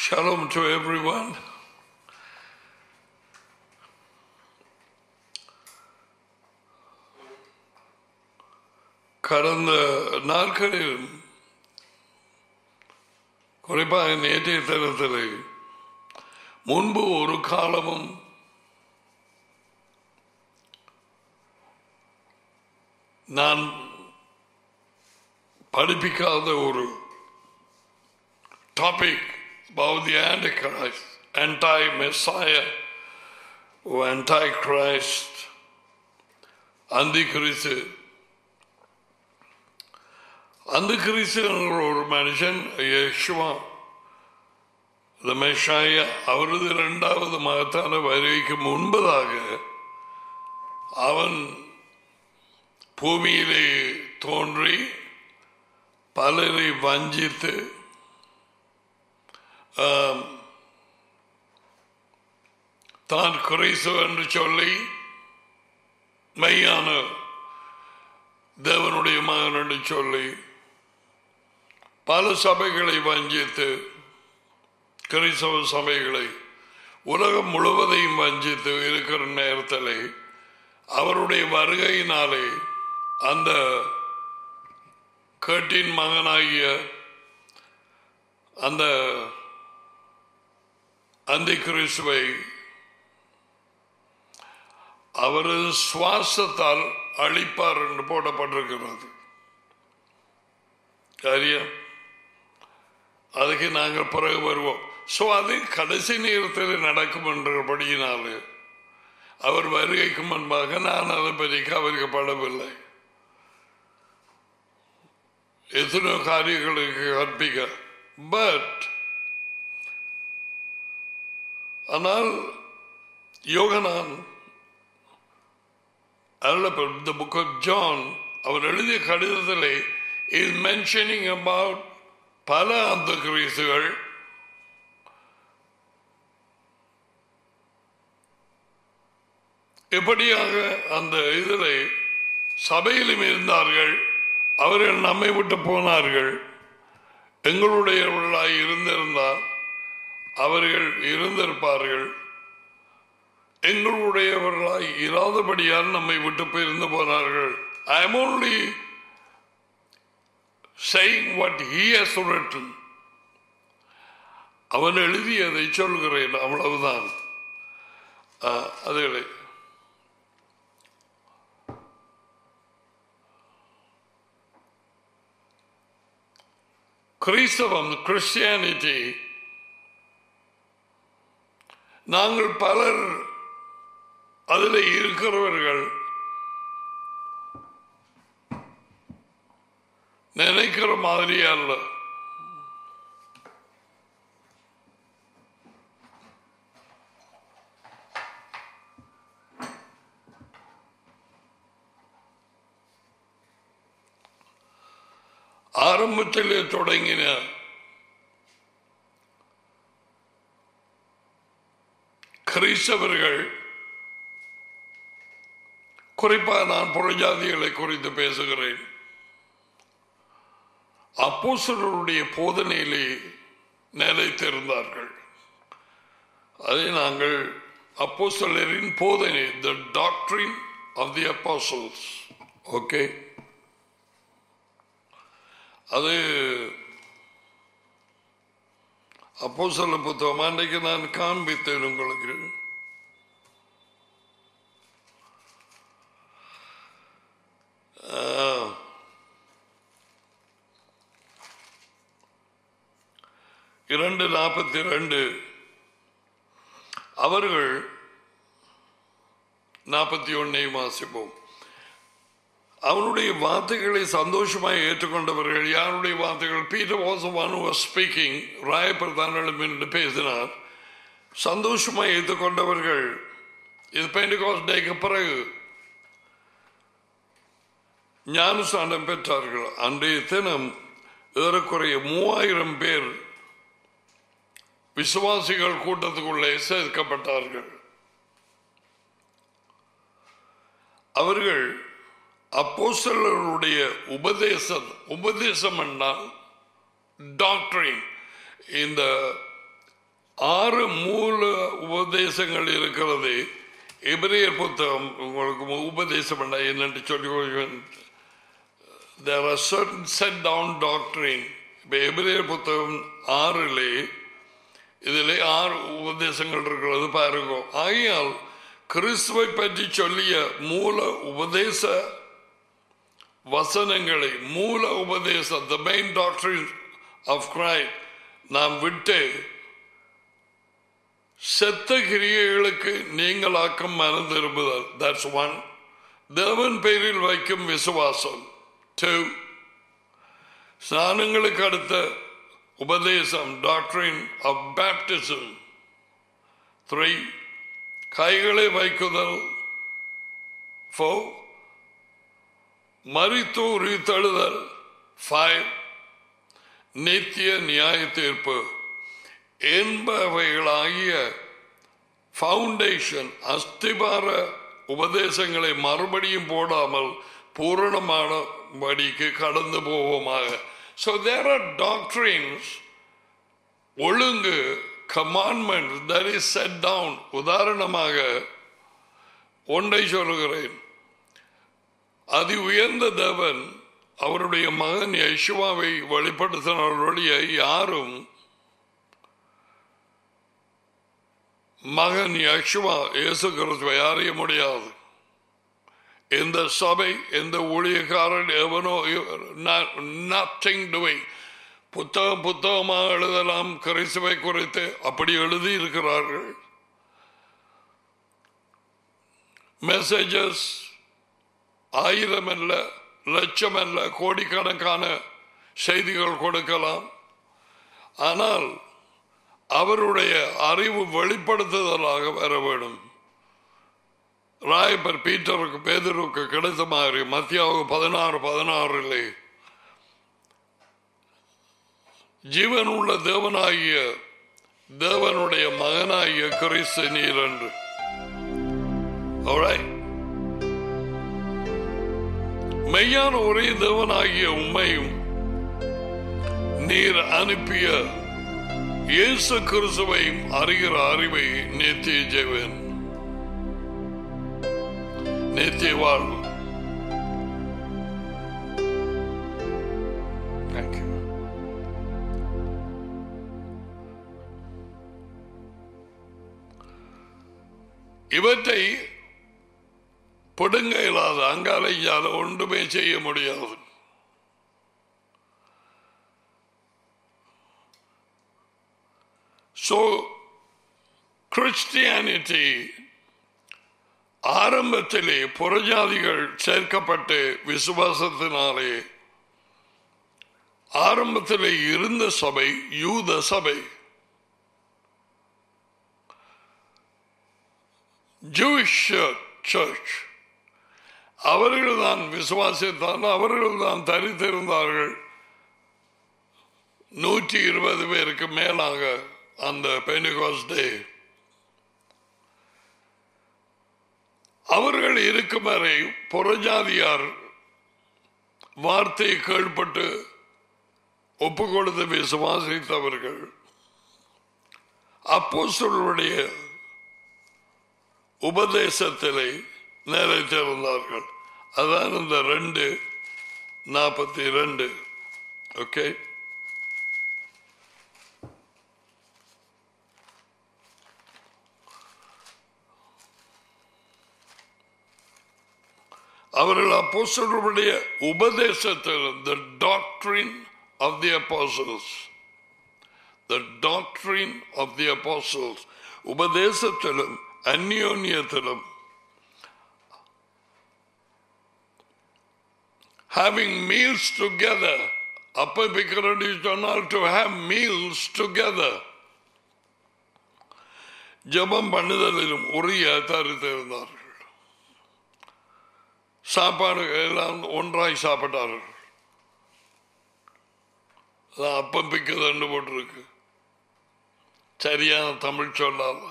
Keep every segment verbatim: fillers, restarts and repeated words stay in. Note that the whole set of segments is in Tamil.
Shalom to everyone. கடந்த நாட்களில் குறிப்பாக நேற்றைய தினத்தில் முன்பு ஒரு காலமும் நான் படிப்பிக்காத ஒரு topic about the Antichrist, anti-Messiah or anti-Christ, Antichrist. Antichrist ஒரு மனுஷன் யேசுவா the Messiah அவரது இரண்டாவது மகத்தான வருகைக்கு முன்பதாக அவன் பூமியிலே தோன்றி பலரை வஞ்சித்து தான் கிறிஸ்து என்று சொல்லி மெய்யான தேவனுடைய மகன் என்று சொல்லி பல சபைகளை வஞ்சித்து கிறிஸ்தவ சபைகளை உலகம் முழுவதையும் வஞ்சித்து இருக்கிற நேரத்தில் அவருடைய வருகையினாலே அந்த கேட்டின் மகனாகிய அந்த அந்த கிறிஸ்துவை அவரது சுவாசத்தால் அழிப்பார் என்று போடப்பட்டிருக்கிறது. காரியம் அதுக்கு நாங்கள் பிறகு வருவோம். ஸோ அது கடைசி நேரத்தில் நடக்கும் என்றபடியினால் அவர் வருகைக்கு முன்பாக நான் அதை பற்றி கவனிக்கப்படவில்லை. எத்தனையோ காரியங்களுக்கு கற்பிக்க பட் ஆனால் யோகனான் the book of John அவர் எழுதிய கடிதத்திலே is mentioning about பல அந்த கிறிஸ்துகள் எப்படியாக அந்த இதில் சபையிலும் இருந்தார்கள், அவர்கள் நம்மை விட்டு போனார்கள். எங்களுடையவர்களாய் இருந்திருந்தால் அவர்கள் இருந்திருப்பார்கள், எங்களுடையவர்களாய் இராதபடியால் நம்மை விட்டு போயிருந்து போனார்கள். I am only saying what he has written. அவன் எழுதியதை சொல்கிறேன், அவ்வளவுதான். அதே கிறிஸ்தவம் கிறிஸ்டியானிட்டி நாங்கள் பலர் அதில் இருக்கிறவர்கள் நினைக்கிற மாதிரி அல்ல. ஆரம்பத்திலே தொடங்கின கிறிஸ்தவர்கள், குறிப்பாக நான் புறஜாதிகளை குறித்து பேசுகிறேன், அப்போஸ்தலருடைய போதனையிலே நிலைத்திருந்தார்கள். அதை நாங்கள் அப்போஸ்தலரின் போதனை, the doctrine of the apostles. Okay, அது அப்போஸ்தலர் புத்தகம் அன்றைக்கு நான் காண்பித்தேன் உங்களுக்கு. இரண்டு நாற்பத்தி ரெண்டு அவர்கள் நாற்பத்தி ஒன்னை வாசிப்போம். அவனுடைய வார்த்தைகளை சந்தோஷமாக ஏற்றுக்கொண்டவர்கள் யாருடைய வார்த்தைகள்? Peter was the one who was speaking. ராயப்பிரதானிடம் என்று பேசினார். சந்தோஷமாக ஏற்றுக்கொண்டவர்கள் இது பெந்தெகோஸ்தே டேக்கு பிறகு ஞானஸ்நானம் பெற்றார்கள். அன்றைய தினம் ஏறக்குறைய மூவாயிரம் பேர் விசுவாசிகள் கூட்டத்துக்குள்ளே சேர்க்கப்பட்டார்கள். அவர்கள் அப்போஸ்தலருடைய உபதேசம் உபதேசம் என்றால் டாக்டரின், இந்த ஆறு மூல உபதேசங்கள் இருக்கிறது. எபிரேயர் புத்தகம் உங்களுக்கு உபதேசம் பண்ண என்னென்று சொல்லி there are certain set down doctrine. இப்போ எபிரேயர் புத்தகம் ஆறிலே இதிலே ஆறு உபதேசங்கள் இருக்கிறது பாருங்க. ஆகையால் கிறிஸ்துவை பற்றி சொல்லிய மூல உபதேச வசனங்களை மூல உபதேசம் the main doctrine of Christ நாம் விட்டு செத்த கிரியைகளுக்கு நீங்களாக்கும் மனம் திரும்புதல். That's one. தேவன் பேரில் வைக்கும் விசுவாசம். Two. ஸ்நானங்களுக்கு அடுத்த உபதேசம் doctrine of baptism. Three. கைகளை வைக்குதல். Four. மரித்து உயிர்த்தெழுதல். Five. நித்திய நியாய தீர்ப்பு என்பவைகளாகிய ஃபவுண்டேஷன் அஸ்திபார உபதேசங்களை மறுபடியும் போடாமல் பூரணமான படிக்கு கடந்து போவோமாக. So there are doctrines, ஒழுங்கு, commandments that is set down. உதாரணமாக ஒன்றை சொல்லுகிறேன். அதி உயர்ந்த தேவன் அவருடைய மகன் யெஷுவாவை வெளிப்படுத்தினவருடைய யாரும் மகன் யெஷுவா இயேசு கிறிஸ்துவை அறிய முடியாது. எந்த சபை எந்த ஊழியக்காரன் எவனோ nothing doing. புத்தகம் புத்தகமாக எழுதலாம் கிறிஸ்துவை குறித்து, அப்படி எழுதி இருக்கிறார்கள். மெசேஜஸ் ஆயிரம் அல்ல லட்சம் அல்ல கோடிக்கணக்கான செய்திகள் கொடுக்கலாம். ஆனால் அவருடைய அறிவு வெளிப்படுத்துதலாக வர வேண்டும். ராயப்பர் பீட்டருக்கு பேதுருக்கு கிடைத்த மாதிரி மத்தியாவு பதினாறு பதினாறிலே ஜீவன் உள்ள தேவனாகிய தேவனுடைய மகனாகிய கிறிஸ்து நீர் என்று. மெய்யான ஒரே தேவனாகிய உம்மையும் நீர் அனுப்பிய இயேசு கிறிஸ்துவையும் அறிகிற அறிவை நித்திய ஜீவன் நித்திய வாழ்வு. இவற்றை பிடுங்க இல்லாத அங்காலையால ஒன்றுமே செய்ய முடியாது. So Christianity ஆரம்பத்திலே புறஜாதிகள் சேர்க்கப்பட்டு விசுவாசத்தினாலே ஆரம்பத்திலே இருந்த சபை யூத சபை. Jewish church. அவர்கள் தான் விசுவாசித்தான், அவர்கள் தான் தரித்திருந்தார்கள். நூற்றி இருபது பேருக்கு மேலாக அந்த பெண்டிகோஸ்டே அவர்கள் இருக்கும் வரை புறஜாதியார் வார்த்தை கேள்பட்டு ஒப்பு கொடுத்து விசுவாசித்தவர்கள் அப்போஸ்தலருடைய உபதேசத்திலே நிலைத்திருந்தார்கள். அதான் இந்த ரெண்டு நாற்பத்தி ரெண்டு. ஓகே, அவர்கள் அப்போஸ்தலருடைய உபதேசத்தில் the doctrine of the apostles the doctrine of the apostles உபதேசத்திலும் அந்யோன்யத்திலும் having meals together. அப்ப பிக்கிறது சொன்னால் to have meals together. ஜெபம் பண்ணுதலிலும் உரிய தரித்திருந்தார்கள். சாப்பாடு எல்லாம் ஒன்றாய் சாப்பிட்டார்கள். அப்பம் பிக்குது போட்டிருக்கு. சரியான தமிழ் சொல்லாத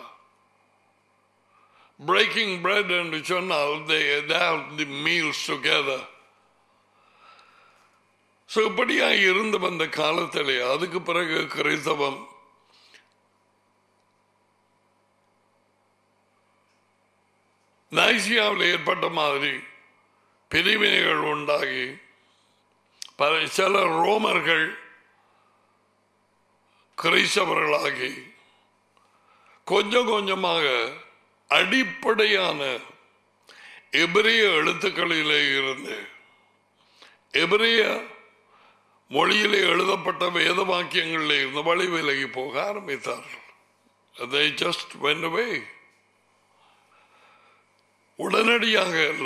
breaking bread என்று சொன்னால் they have the meals together. So இப்படியா இருந்து வந்த காலத்திலே அதுக்கு பிறகு கிறிஸ்தவம் நைசியாவில் ஏற்பட்ட மாதிரி பிரிவினைகள் உண்டாகி பல சில ரோமர்கள் கிறிஸ்தவர்களாகி கொஞ்சம் கொஞ்சமாக அடிப்படையான எபிரேய எழுத்துக்களிலே இருந்து எபிரேய மொழியிலே எழுதப்பட்ட வேத வாக்கியங்களில் இருந்து வழி விலகி போக ஆரம்பித்தார்கள். They just went away. உடனடியாக அல்ல,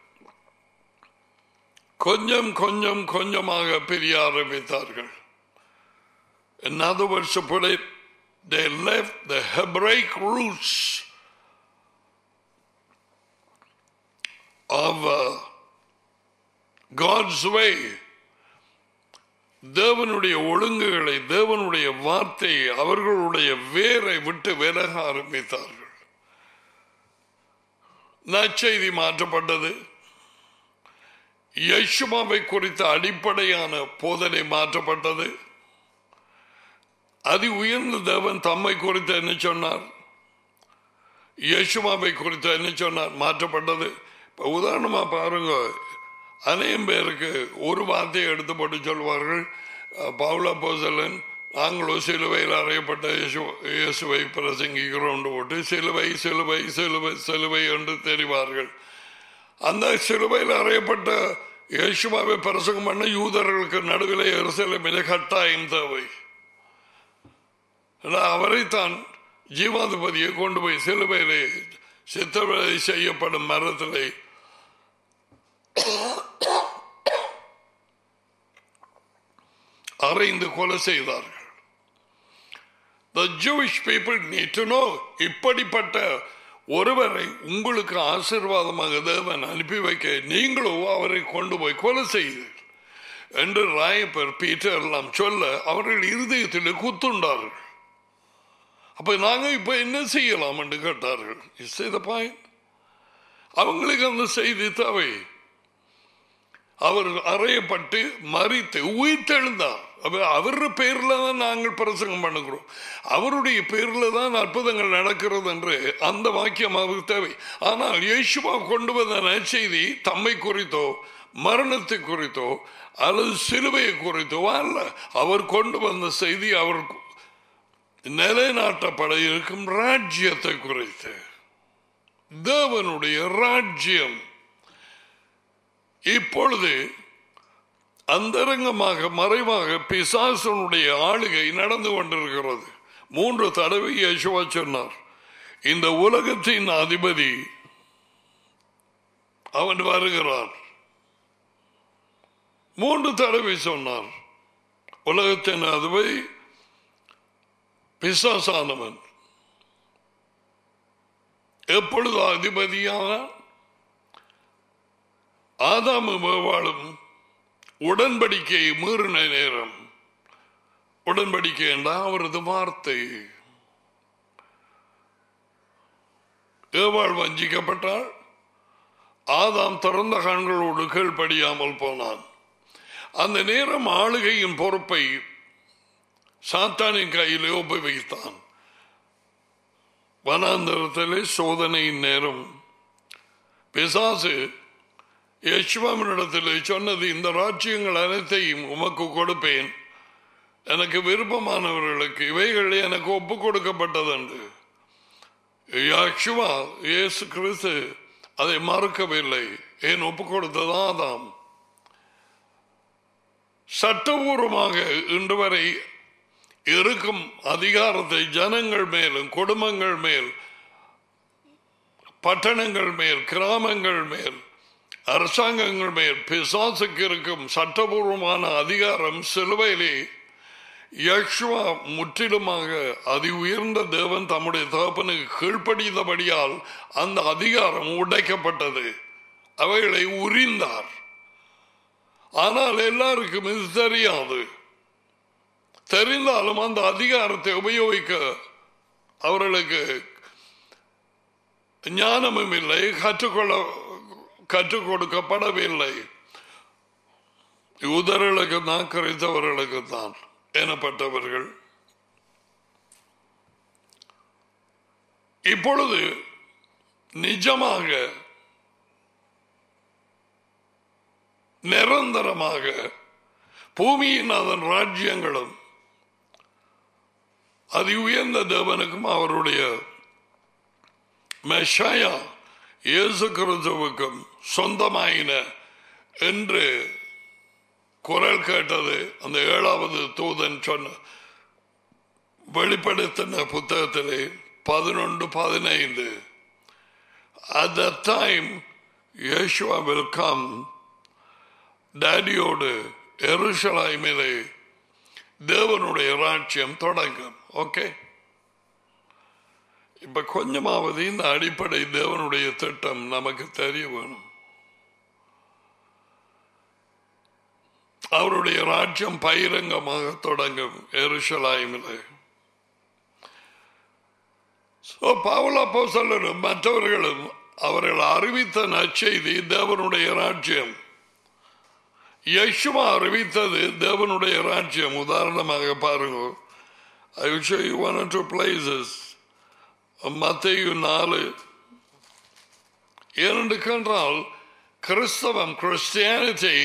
கொஞ்சம் கொஞ்சம் கொஞ்சமாக பிரிய ஆரம்பித்தார்கள். In other words, to put it, they left the Hebraic roots of uh, God's way. தேவனுடைய ஒழுங்குகளை, தேவனுடைய வார்த்தையை, அவர்களுடைய வேரை விட்டு விலக ஆரம்பித்தார்கள். நற்செய்தி மாற்றப்பட்டது. யேசுவாவை குறித்த அடிப்படையான போதனை மாற்றப்பட்டது. அதி உயர்ந்த தேவன் தம்மை குறித்து என்ன சொன்னார், யேசுவாவை குறித்து என்ன சொன்னார், மாற்றப்பட்டது. இப்போ உதாரணமா பாருங்க, அநேகம் பேருக்கு ஒரு வார்த்தையை எடுத்து போட்டு சொல்வார்கள், பவுல் அப்போஸ்தலன் நாங்களோ சிலுவையில் அறையப்பட்ட இயேசு இயேசுவை பிரசங்கிக்கிறோம் போட்டு சிலுவை சிலுவை சிலுவை சிலுவை என்று தெரிவார்கள். அந்த சிலுவையில் அறையப்பட்ட இயேசுவாவை பிரசங்கம் பண்ண யூதர்களுக்கு நடுவில் எருசலேமிலே கட்டாயம் தேவை. அவரைத்தான் ஜீவாதிபதியை கொண்டு போய் சிலுவையிலே சித்திரவதை செய்யப்படும் மரத்திலே அறைந்து கொலை செய்தார்கள். The Jewish people need to know, இப்படிப்பட்ட ஒருவரை உங்களுக்கு ஆசீர்வாதமாக தேவன் அனுப்பி வைக்க நீங்களோ அவரை கொண்டு போய் கொலை செய்தீர்கள் என்று ராயப்பர் பீட்டர் எல்லாம் சொல்ல அவர்கள் இருதயத்தில் குத்துண்டார்கள். அப்ப நாங்க இப்ப என்ன செய்யலாம் என்று கேட்டார்கள். Is that the point? அவங்களுக்கு அந்த செய்தி தேவை. அவர் அறையப்பட்டு மரித்து உயிர்த்தெழுந்தார். அவர் பேர்ல தான் நாங்கள் பிரசங்கம் பண்ணுகிறோம், அவருடைய பேர்ல தான் அற்புதங்கள் நடக்கிறது என்று அந்த வாக்கியம் அவருக்கு தேவை. ஆனால் இயேசுவா கொண்டு வந்த நற்செய்தி தம்மை குறித்தோ மரணத்தை குறித்தோ அல்லது சிலுவையை குறித்தோ அல்ல. அவர் கொண்டு வந்த செய்தி அவர் நிலைநாட்டப்பட இருக்கும் ராஜ்யத்தை குறித்து. தேவனுடைய ராஜ்யம் இப்பொழுது அந்தரங்கமாக மறைவாக பிசாசனுடைய ஆளுகை நடந்து கொண்டிருக்கிறது. மூன்று தடவை இயேசுவா சொன்னார், இந்த உலகத்தின் அதிபதி அவன் வருகிறான். மூன்று தடவை சொன்னார், உலகத்தின் அதிபதி பிசாசானவன். எப்பொழுது அதிபதியான ஆதாமும் ஏவாளும் உடன்படிக்கையை மீறின நேரம், உடன்படிக்கை என்றால் அவரது வார்த்தை, ஏவாள் வஞ்சிக்கப்பட்டாள், ஆதாம் திறந்த கண்களோடு கீழ்ப்படியாமல் போனான். அந்த நேரம் ஆளுகையின் பொறுப்பை சாத்தானின் கையிலே ஒப்புவித்தான். வனாந்தரத்திலே சோதனையின் நேரம் பிசாசு யேசுவாவினிடத்தில் சொன்னது, இந்த ராஜ்யங்கள் அனைத்தையும் உமக்கு கொடுப்பேன், எனக்கு விருப்பமானவர்களுக்கு இவைகள் எனக்கு ஒப்பு கொடுக்கப்பட்டது என்று. யேசுவா இயேசு கிறிஸ்து அதை மறுக்கவில்லை. ஏன் ஒப்பு கொடுத்தது ஆதாம். சட்டபூர்வமாக இன்று வரை இருக்கும் அதிகாரத்தை ஜனங்கள் மேலும் குடும்பங்கள் மேல் பட்டணங்கள் மேல் கிராமங்கள் மேல் அரசாங்கங்கள் மேல் பிசாசுக்கு இருக்கும் சட்டபூர்வமான அதிகாரம் சிலுவையிலே யேசுவா முற்றிலுமாக அதி உயர்ந்த தேவன் தம்முடைய தகப்பனுக்கு கீழ்ப்படித்தபடியால் அந்த அதிகாரம் உடைக்கப்பட்டது. அவைகளை உரிந்தார். ஆனால் எல்லாருக்கும் இது தெரியாது. தெரிந்தாலும் அந்த அதிகாரத்தை உபயோகிக்க அவர்களுக்கு ஞானமும் இல்லை, கற்றுக்கொள்ள கற்றுக் கொடுக்கப்படவில்லை. யூதர்களுக்கு தான் கிறிஸ்தவர்களுக்கு தான் எனப்பட்டவர்கள். இப்பொழுது நிஜமாக நிரந்தரமாக பூமியின் அதன் ராஜ்யங்களும் அதி உயர்ந்த தேவனுக்கும் அவருடைய மெஷாயா இயேசு கிறிஸ்துவுக்கும் சொந்தமாயின என்று குரல் கேட்டது அந்த ஏழாவது தூதன் சொன்ன வெளிப்படுத்தின புத்தகத்திலே பதினொன்று பதினைந்து. At that time Yeshua will come. டேடியோடு எருசலேமிலே தேவனுடைய ராஜ்யம் தொடங்கும். ஓகே, இப்ப கொஞ்சமாவது இந்த அடிப்படை தேவனுடைய திட்டம் நமக்கு தெரிய வேணும். அவருடைய ராஜ்யம் பகிரங்கமாக தொடங்கும் எருசலேமிலே. பவுல் அப்போஸ்தலரும் மற்றவர்களும் அவர்கள் அறிவித்த நற்செய்தி தேவனுடைய ராஜ்யம். யேசுவா அறிவித்தது தேவனுடைய ராஜ்யம். உதாரணமாக பாருங்க, I will show you one or two places. மத்தேயு நாலு. ஏனென்று கண்டால் கிறிஸ்தவம், கிறிஸ்டியானிட்டி,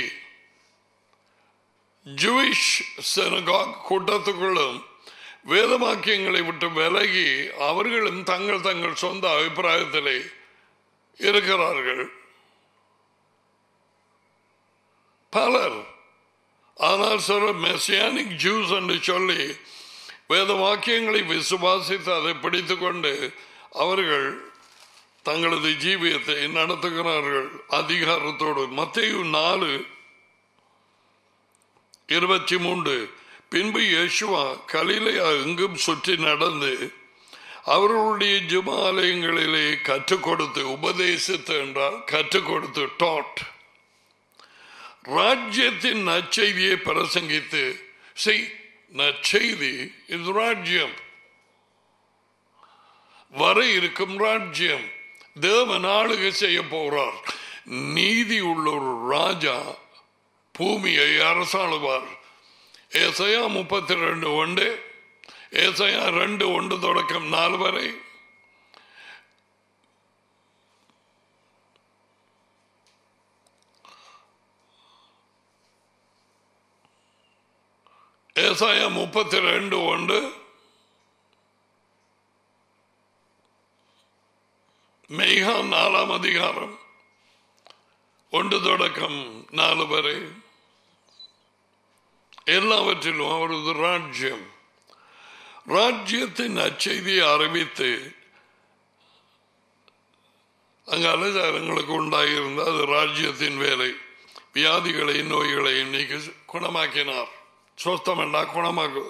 ஜூயிஷ் சினகாக் கூட்டத்துக்குள்ளும் வேதவாக்கியங்களை விட்டு விலகி அவர்களும் தங்கள் தங்கள் சொந்த அபிப்பிராயத்திலே இருக்கிறார்கள் பலர். ஆனால் சில மெசியானிக் ஜூஸ் என்று சொல்லி வேத வாக்கியங்களை விசுவாசித்து அதை பிடித்துக் கொண்டு அவர்கள் தங்களது ஜீவியத்தை நடத்துகிறார்கள் அதிகாரத்தோடு. மத்தேயு நாலு இருபத்தி மூன்று. பின்பு யேசுவா கலிலேயா எங்கும் சுற்றி நடந்து அவர்களுடைய ஜெபாலயங்களிலே கற்றுக் கொடுத்து, உபதேசித்து என்றால் கற்றுக் கொடுத்து, டாட், ராஜ்யத்தின் நற்செய்தியை பிரசங்கித்து. செய் நற்செய்தி இது ராஜ்யம், வர இருக்கும் ராஜ்யம். தேவன் ஆளுகை செய்ய போகிறார். நீதி உள்ள ஒரு ராஜா பூமியை அரசாளுவார். ஏசாயா முப்பத்தி ரெண்டு ஒன்று, ஏசாயா ரெண்டு ஒன்று தொடக்கம் நாலு வரை. ஏசாயா முப்பத்தி ரெண்டு ஒன்று, மெய்கா நாலாம் அதிகாரம் ஒன்று தொடக்கம் நாலு வரை. எல்லாவற்றிலும் அவரது ராஜ்யம், ராஜ்யத்தின் அச்செய்தியை அறிவித்து அங்கு அலசாரங்களுக்கு உண்டாகியிருந்த அது ராஜ்யத்தின் வேலை. வியாதிகளை நோய்களை இன்னைக்கு குணமாக்கினார். சொஸ்தம் என்றா குணமாக்கு.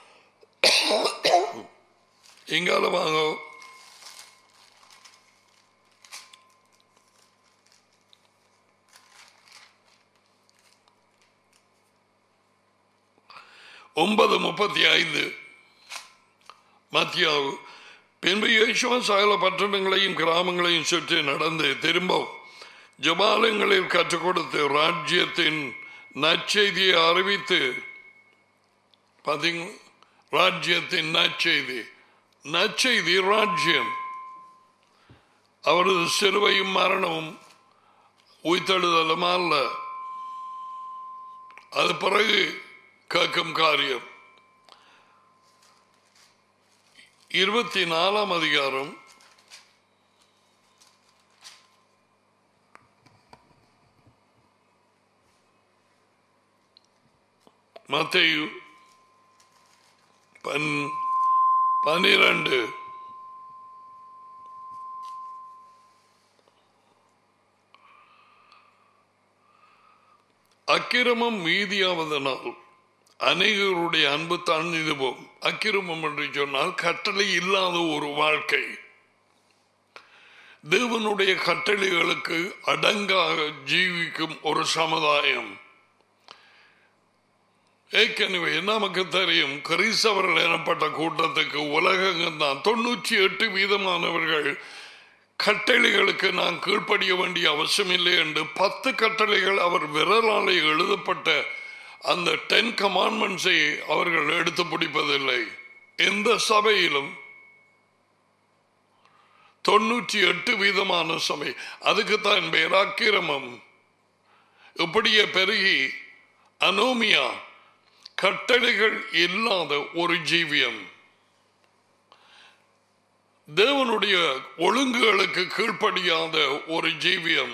இங்கால வாங்க. ஒன்பது முப்பத்தி ஐந்து மத்தியாவு. பின்பு இயேசுவா சகல பட்டணங்களையும் கிராமங்களையும் சுற்றி நடந்து திரும்ப ஜெபாலயங்களில் கற்றுக் கொடுத்து ராஜ்யத்தின் நற்செய்தியை அறிவித்து. பார்த்தீங்களா, ராஜ்யத்தின் நற்செய்தி, நற்செய்தி ராஜ்யம். அவரது சிலுவையும் மரணமும் உயிர்த்தெழுதலும் அல்ல, அது பிறகு கேட்கும் காரியம். இருபத்தி நாலாம் அதிகாரம் மத்தேயு பன் பனிரண்டு. அக்கிரமம் மீதியாவதனால் அநேகருடைய அன்பு தாழ்ந்து போகும். அக்கிரமம் என்று சொன்னால் கட்டளை இல்லாத ஒரு வாழ்க்கை, தேவனுடைய கட்டளைகளுக்கு அடங்காக ஜீவிக்கும் ஒரு சமுதாயம். ஏற்கனவே நமக்கு தெரியும், கிறிஸ்தவர்கள் எனப்பட்ட கூட்டத்துக்கு உலகங்கள் தான் தொண்ணூற்றி எட்டு வீதமானவர்கள் கட்டளைகளுக்கு நான் கீழ்ப்படிய வேண்டிய அவசியம் இல்லை என்று பத்து கட்டளைகள் அவர் விரலாலே எழுதப்பட்ட அந்த டென் கமாண்ட்மெண்ட்ஸை அவர்கள் எடுத்து பிடிப்பதில்லை. எந்த சபையிலும் தொண்ணூற்றி எட்டு வீதமான சபை. அதுக்குத்தான் பேர் அக்கிரமம். இப்படியே பெருகி அனோமியா, கட்டளைகள் இல்லாத ஒரு ஜீவியம், தேவனுடைய ஒழுங்குகளுக்கு கீழ்ப்படியாத ஒரு ஜீவியம்.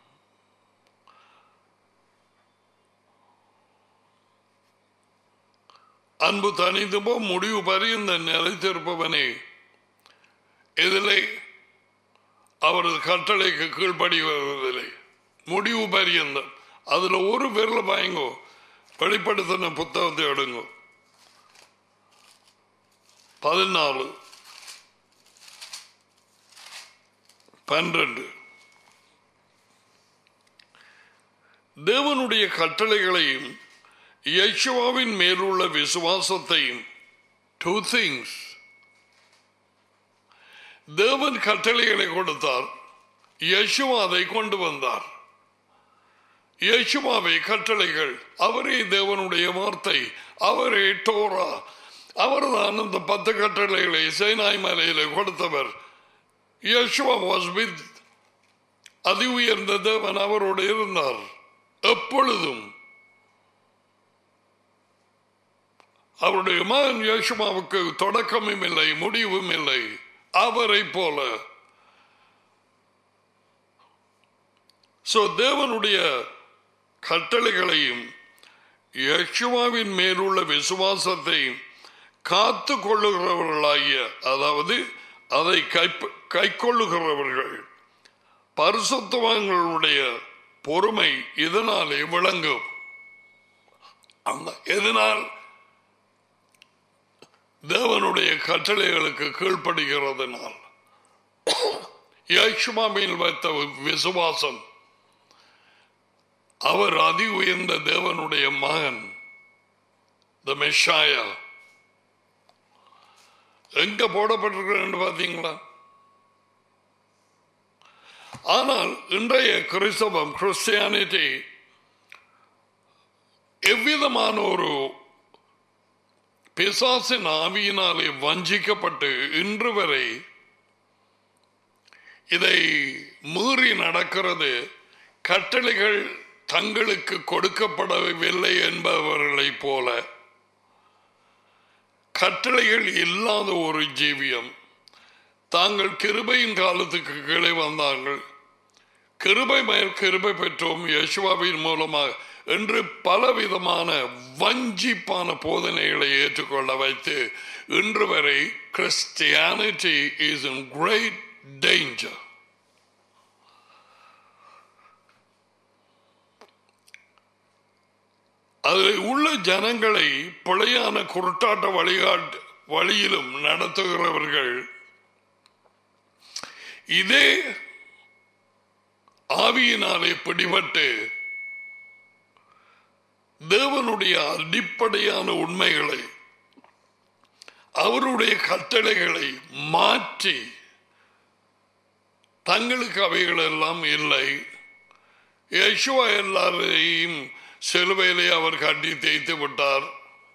அன்பு தனித்துவோ முடிவு பறிந்த நிலைத்திருப்பவனே, இதிலே அவரது கட்டளைக்கு கீழ்ப்படிவதில்லை. முடிவு பரியந்த அதுல ஒரு பேர்ல பயங்கோ. வெளிப்படுத்தின புத்தகத்தை எடுங்கோ. பதினாலு பன்னிரண்டு. தேவனுடைய கட்டளைகளையும் யெகோவாவின் மேலுள்ள விசுவாசத்தையும், டூ திங்ஸ். தேவன் கட்டளைகளை கொடுத்தார், யெகோவா அதை கொண்டு வந்தார். யெகோவாவே கட்டளைகள், அவரே தேவனுடைய வார்த்தை, அவரே டோரா. அவர்தான் அந்த பத்து கட்டளைகளை சீனாய் மலையில கொடுத்தவர். யெகோவா வாஸ் வித், அதி உயர்ந்த தேவன் அவரோடு இருந்தார் எப்பொழுதும். அவருடைய மகன் யெகோவாவுக்கு தொடக்கமும் இல்லை, முடிவும் இல்லை. அவரை போல சோ தேவனுடைய கட்டளைகளையும் யெகோவாவின் மேலுள்ள விசுவாசத்தையும் காத்து கொள்ளுகிறவர்களாகிய, அதாவது அதை கை கொள்ளுகிறவர்கள், பரிசுத்தவான்களுடைய பொறுமை இதனாலே விளங்கும். எதனால்? தேவனுடைய கட்டளைகளுக்கு கீழ்ப்படுகிறதுனால். யெகோவாவில் வைத்த விசுவாசம். அவர் அதி உயர்ந்த தேவனுடைய மகன், தி மெஷாயா. எங்க போடப்பட்டிருக்கிறது பார்த்தீங்களா? ஆனால் இன்றைய கிறிஸ்தவம், கிறிஸ்டியானிட்டி, எவ்விதமான ஒரு பிசாசின் ஆவியினாலே வஞ்சிக்கப்பட்டு இன்று வரை இதை மீறி நடக்கிறது. கட்டளைகள் தங்களுக்கு கொடுக்கப்படவில்லை என்பவர்களை போல, கட்டளைகள் இல்லாத ஒரு ஜீவியம். தாங்கள் கிருபையின் காலத்துக்கு கீழே வந்தார்கள், கிருபை மேல் கிருபை பெற்றோம் யெகோவாவின் மூலமாக என்று பலவிதமான வஞ்சிப்பான போதனைகளை ஏற்றுக்கொள்ள வைத்து இன்று வரை Christianity is in great danger. அதில் உள்ள ஜனங்களை பிழையான குருட்டாட்ட வழிகாட்டு வழியிலும் நடத்துகிறவர்கள் இதே ஆவியினாலே பிடிபட்டு தேவனுடைய அடிப்படையான உண்மைகளை, அவருடைய கட்டளைகளை மாற்றி தங்களுக்கு அவைகள் எல்லாம் இல்லை. யெகோவா எல்லாரையும் சிலுவையிலே அவர் கட்டி தேய்த்து விட்டார்,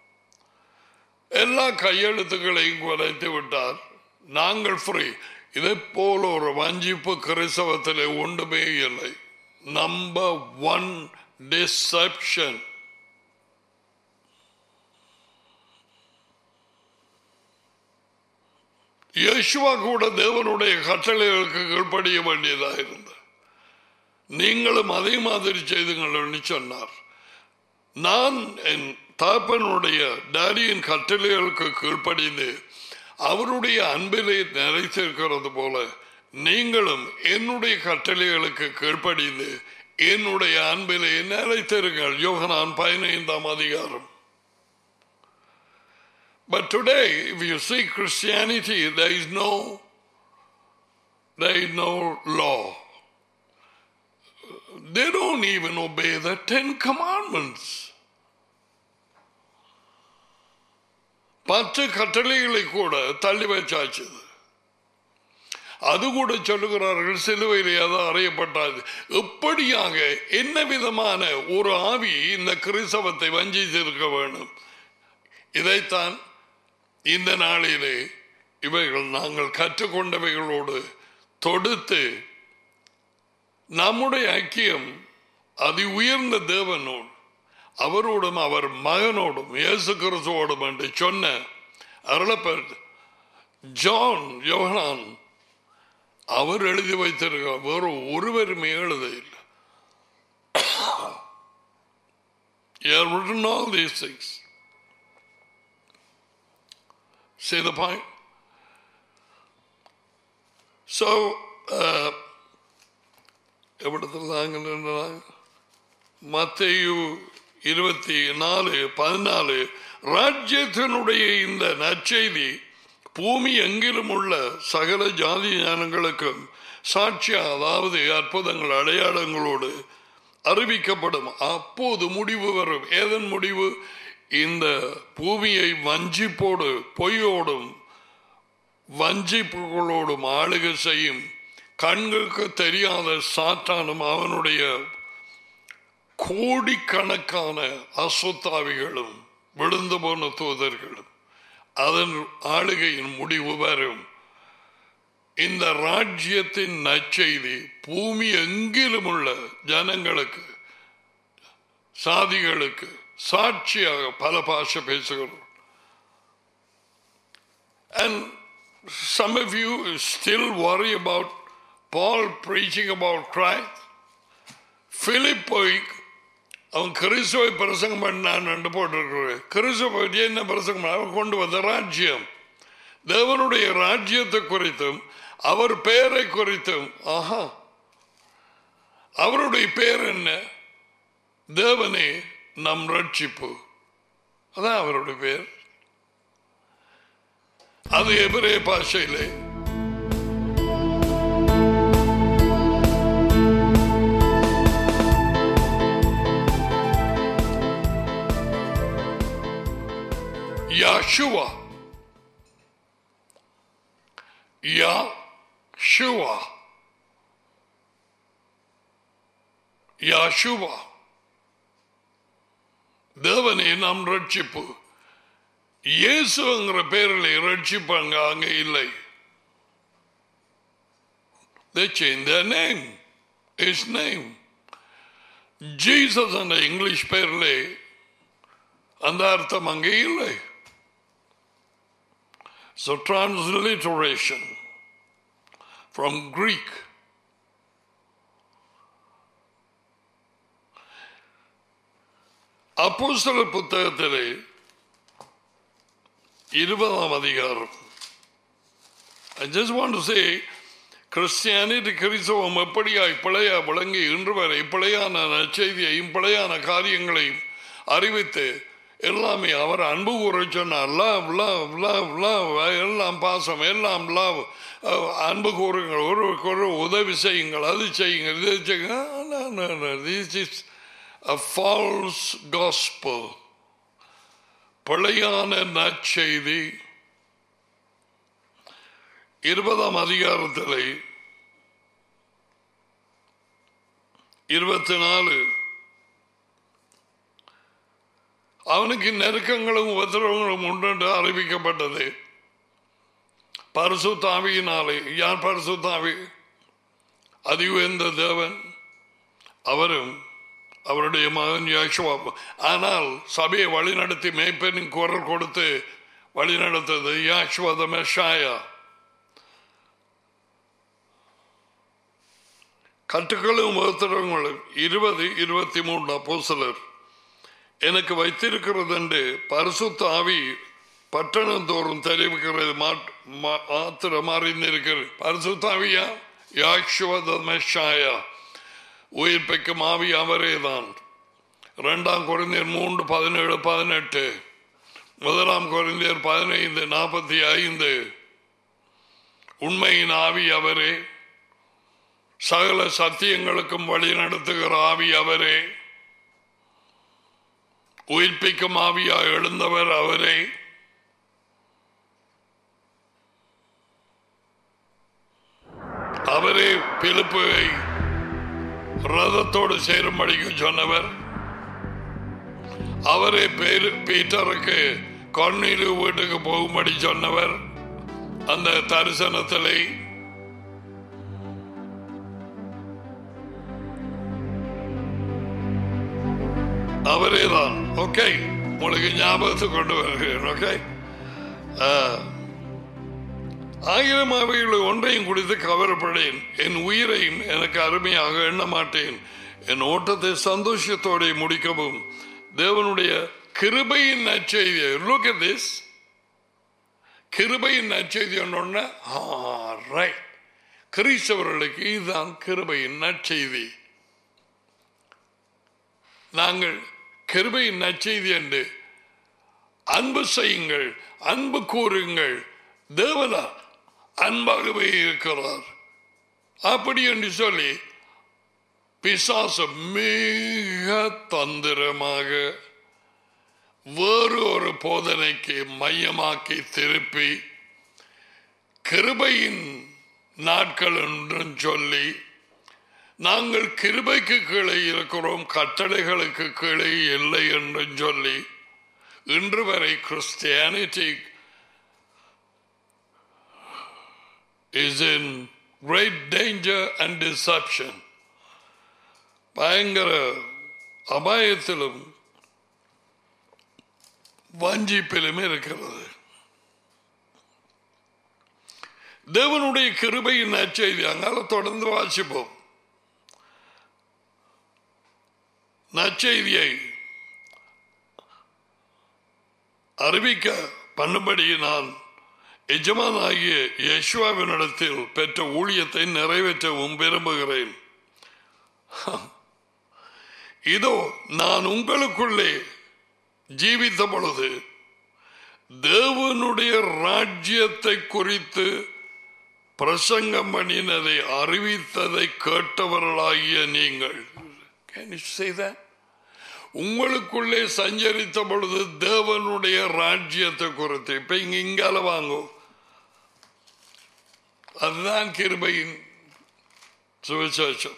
எல்லா கையெழுத்துக்களையும் குறைத்து விட்டார், நாங்கள் ஃப்ரீ. இதை போல ஒரு வஞ்சிப்பு கிறிஸ்தவத்திலே ஒன்றுமே இல்லை. Number one deception. யெகோவா கூட தேவனுடைய கட்டளைகளுக்கு கீழ்ப்படிய வேண்டியதாக இருந்தது. நீங்களும் அதே மாதிரி செய்துங்கள் சொன்னார். நான் என் தகப்பனுடைய டாடியின் கட்டளைகளுக்கு கீழ்ப்படிந்து அவருடைய அன்பிலே நிறைத்திருக்கிறது போல நீங்களும் என்னுடைய கட்டளைகளுக்கு கீழ்ப்படிந்து என்னுடைய அன்பிலே நிறைத்திருங்கள். யோகனான் பதினைந்தாம் அதிகாரம். But today, if you see Christianity, there is no, there is no law. They don't even obey the Ten Commandments. பத்து கட்டளைகளை கூட தள்ளி வச்சாச்சு. அது கூட சொல்லுகிறார்கள் சிலுவையிலே அது அறையப்பட்டாது. எப்படியாக என்ன விதமான ஒரு ஆவி இந்த கிறிஸ்தவத்தை வஞ்சித்திருக்க வேண்டும்? இதைத்தான் இந்த நாளிலே இவைகள் நாங்கள் கற்றுக்கொண்டவைகளோடு தொடுத்து நம்முடைய ஐக்கியம் அதி உயர்ந்த தேவனோடு அவரோடும் அவர் மகனோடும் இயேசு கிறிஸ்துவோடும் என்று சொன்ன அருளப்பர் ஜான் யோகனான் அவர் எழுதி வைத்திருக்க வேறு ஒருவருமே எழுத இல்லை. He has written all these things. See the point? So, எவ்வளத்தில் தாங்க மத்தேயு இருபத்தி நாலு பதினாலு ராஜ்யத்தினுடைய இந்த நற்செய்தி பூமி எங்கிலும் உள்ள சகல ஜாதி ஞானங்களுக்கும் சாட்சியா, அதாவது அற்புதங்கள் அடையாளங்களோடு அறிவிக்கப்படும். அப்போது முடிவு வரும். ஏதன் முடிவு? இந்த பூமியை வஞ்சிப்போடு பொய்யோடும் வஞ்சிப்புகளோடும் ஆளுகை செய்யும் கண்களுக்கு தெரியாத சாத்தானும் அவனுடைய கோடிக்கணக்கான அசுத்தாவிகளும் விழுந்து போன தூதர்களும் அதன் ஆளுகையின் முடிவு வரும். இந்த ராஜ்யத்தின் நற்செய்தி பூமி எங்கிலும் உள்ள ஜனங்களுக்கு சாதிகளுக்கு சாட்சியாக பல பாஷை பேசுகிறோம். And some of you still worry about Paul preaching about Christ. Philip போய் அவன் கிறிஸ்துவை பிரசங்கம் பண்ணான் என்று போட்டிருக்கிறேன். கிறிஸ்துவ என்ன பிரசங்கம் அவன் கொண்டு வந்த ராஜ்யம், தேவனுடைய ராஜ்யத்தை குறித்தும் அவர் பெயரை குறித்தும். ஆஹா, அவருடைய பெயர் என்ன? தேவனே நம் ரட்சிப்பு, அதான் அவருடைய பெயர். அது எபிரேய பாஷையிலே யாஷுவா. யாஷுவா யாஷுவா தேவனே நம் ரட்சிப்பு. இயேசுங்கிற பேரில் ரட்சிப்பாங்க அங்க இல்லை. They changed their name. His name. Jesus என்ற இங்கிலீஷ் பேரில் அந்த அர்த்தம் அங்கே இல்லை. So transliteration from Greek. அப்போஸ்தலர் புத்தகத்திலே இருபதாம் அதிகாரம். I just want to say, Christianity கிறிஸ்தவம் எப்படியாய் பிழையா விளங்கி இன்று வரை பிழையான நற்செய்தியையும் பிழையான காரியங்களையும் அறிவித்து எல்லாமே அவர் அன்பு கூற சொன்னார். லவ் லவ் லவ் லவ் எல்லாம் பாசம், எல்லாம் லவ், அன்பு கூறுங்கள், ஒருவருக்கு ஒரு உதவி செய்யுங்கள், அது செய்யுங்கள், இது செய்யுங்க. This is a false gospel. பிழையான நற்செய்தி. இருபதாம் அதிகாரத்திலே இருபத்தி நாலு அவனுக்கு நெருக்கங்களும் உபத்திரவங்களும் உண்டு அறிவிக்கப்பட்டது பரிசுத்த ஆவியினாலே. யார் பரிசுத்த ஆவி? அதி உயர்ந்த தேவன், அவரும் அவருடைய மகன் யாஷுவா. ஆனால் சபையை வழிநடத்தி மேய்ப்பனின் குரல் கொடுத்து வழிநடத்தது யாஷுவா தி மெஷாயா. கட்டுக்களும் உபத்திரவங்களும் இருபது இருபத்தி மூன்று அப்போஸ்தலர் எனக்கு வைத்திருக்கிறது என்று பரிசுத்த ஆவி பட்டணந்தோறும் தெரிவிக்கிறது மாத்திரம் அறிந்திருக்கிறது. பரிசுத்த ஆவியா? யாஷுவா தி மெஷாயா, உயிர்ப்பிக்கும் ஆவி அவரே தான். இரண்டாம் கொரிந்தியர் மூன்று பதினேழு பதினெட்டு, முதலாம் கொரிந்தியர் பதினைந்து நாற்பத்தி ஐந்து. உண்மையின் ஆவி அவரே, சகல சத்தியங்களுக்கும் வழி நடத்துகிற ஆவி அவரே, உயிர்ப்பிக்கும் ஆவியாக எழுந்தவர் அவரே. அவரே பிலிப்பை ரதத்தோடு சேரும்படிக்கு சொன்னவர். அவரே பீட்டருக்கு கொர்நேலியு வீட்டுக்கு போகும்படி சொன்னவர். அந்த தரிசனத்திலே அவரேதான். ஓகே, உங்களுக்கு ஞாபகத்தை கொண்டு வருகிறேன். ஓகே, ஆயிரம் அவைகளை ஒன்றையும் குடித்து கவரப்படேன், என் உயிரையும் எனக்கு அருமையாக எண்ண மாட்டேன், என் ஓட்டத்தை சந்தோஷத்தோட முடிக்கவும் தேவனுடைய கிருபையின் நற்செய்தி. Look at this. கிருபையின் நற்செய்தி ஒன்று. ரைட், கிறிஸ்தவர்களுக்கு இதுதான் கிருபையின் நற்செய்தி. நாங்கள் கிருபையின் நற்செய்தி என்று அன்பு செய்யுங்கள், அன்பு கூறுங்கள், தேவனா அன்பாகவே இருக்கிறார் அப்படி என்று சொல்லி பிசாசு மிக தந்திரமாக வேறு ஒரு போதனைக்கு மையமாக்கி திருப்பி கிருபையின் நாட்கள் என்றும் சொல்லி நாங்கள் கிருபைக்கு கீழே இருக்கிறோம், கட்டளைகளுக்கு கீழே இல்லை என்றும் சொல்லி இன்று வரை Christianity is in great danger and deception. பயங்கர அபாயத்திலும் வஞ்சிப்பிலும் இருக்கிறது. தேவனுடைய கிருபையின் நற்செய்தி அங்கால தொடர்ந்து வாசிப்போம். நற்செய்தியை அறிவிக்க பண்ணும்படி நான் எஜமானாகிய யெஷுவாவினிடத்தில் பெற்ற ஊழியத்தை நிறைவேற்றவும் விரும்புகிறேன். இதோ நான் உங்களுக்குள்ளே ஜீவித்த பொழுது தேவனுடைய ராஜ்யத்தை குறித்து பிரசங்கம் பண்ணினதை அறிவித்ததை கேட்டவர்களாகிய நீங்கள், Can you say that? உங்களுக்குள்ளே சஞ்சரித்த பொழுது தேவனுடைய ராஜ்யத்தை குறித்து. இப்ப இங்க இங்கால வாங்கோ, அதுதான் கிருபையின் சுவிசேஷம்.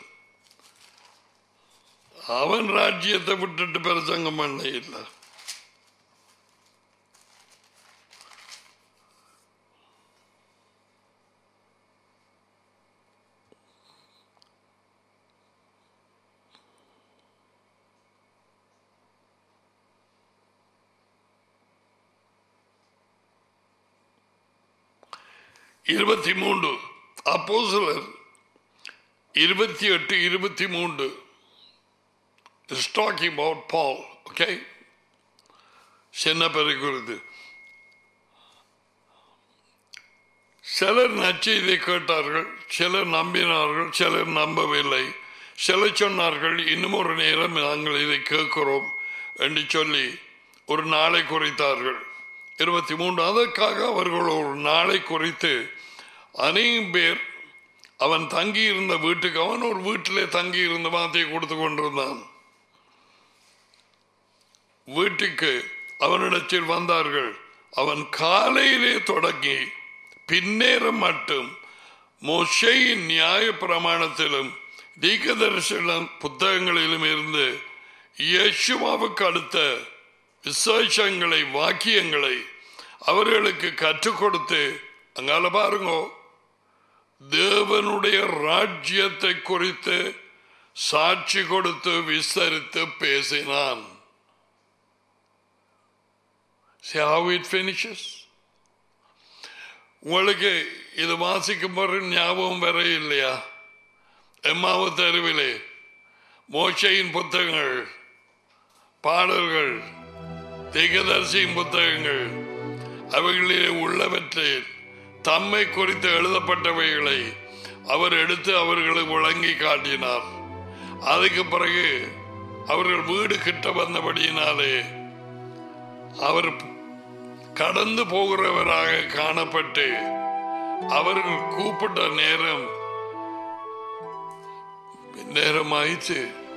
அவன் ராஜ்யத்தை விட்டுட்டு பிரசங்கம் பண்ண இல்லை. இருபத்தி மூன்று அப்போஸ்தலர் இருபத்தி எட்டு இருபத்தி மூன்று is talking about Paul. Okay, சின்னப்பரை குறித்து. சிலர் நற்செய்தியை கேட்டார்கள், சிலர் நம்பினார்கள், சிலர் நம்பவில்லை. சிலர் சொன்னார்கள் இன்னும் ஒரு நேரம் நாங்கள் இதை கேட்கிறோம் என்று சொல்லி ஒரு நாளை குறித்தார்கள். இருபத்தி மூன்று அதற்காக அவர்கள் ஒரு நாளை குறித்து அநேகம் பேர் அவன் தங்கியிருந்த வீட்டுக்கு, அவன் ஒரு வீட்டிலே தங்கியிருந்த வார்த்தையை கொடுத்து கொண்டிருந்தான். வீட்டுக்கு அவனிடத்தில் வந்தார்கள். அவன் காலையிலே தொடங்கி பின்னேறம் மட்டும் மோசேயின் நியாய பிரமாணத்திலும் தீர்க்கதரிசன புத்தகங்களிலும் இருந்து யெஷுவாவுக்கு அடுத்த விசேஷங்களை வாக்கியங்களை அவர்களுக்கு கற்றுக் கொடுத்து, அங்கால பாருங்க, தேவனுடைய ராஜ்யத்தை குறித்து சாட்சி கொடுத்து விசாரித்து பேசினான். See how it finishes? உங்களுக்கு இது வாசிக்கும் போது ஞாபகம் வர இல்லையா? எம்மாவு தெருவிலே மோசேயின் புத்தகங்கள், பாடல்கள், தீர்க்கதரிசியின் புத்தகங்கள், அவைகளிலே உள்ளவற்றில் தம்மை குறித்து எழுதப்பட்டவைகளை அவர் எடுத்து அவர்களுக்கு வழங்கி காட்டினார். அதுக்கு பிறகு அவர்கள் வீடு கிட்ட வந்தபடியினாலே அவர் கடந்து போகிறவராக காணப்பட்டு அவர்கள் கூப்பிட்ட நேரம் நேரம் ஆயிடுச்சு.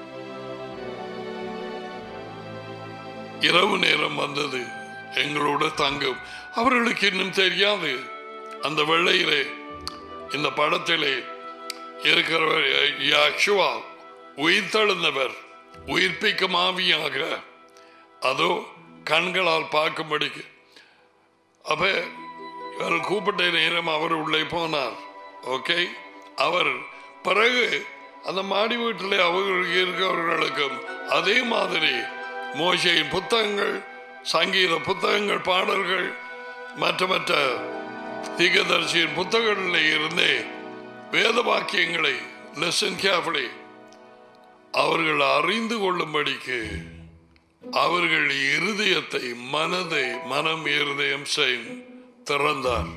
இரவு நேரம் வந்தது, எங்களோட தங்கும். அவர்களுக்கு இன்னும் தெரியாது அந்த வெள்ளையிலே இந்த படத்திலே இருக்கிறவர் யெஷுவா உயிர்த்தெழுந்தவர், உயிர்ப்பிக்கும் ஆவியாக, அதோ கண்களால் பார்க்கும்படிக்கு. அப்ப இவர் கூப்பிட்ட நேரம் அவர் உள்ளே போனார். ஓகே, அவர் பிறகு அந்த மாடி வீட்டில் அவர்களுக்கு இருக்கிறவர்களுக்கும் அதே மாதிரி மோசேயின் புத்தகங்கள், சங்கீத புத்தகங்கள், பாடல்கள், மற்ற மற்ற தீர்க்கதரிசியின் புத்தகங்களில் இருந்தே வேத வாக்கியங்களை லிசன் கேர்ஃபுல்லி அவர்கள் அறிந்து கொள்ளும்படிக்கு அவர்கள் இருதயத்தை, மனதை, மனம் இருதயம் செய்யும் திறந்தார்.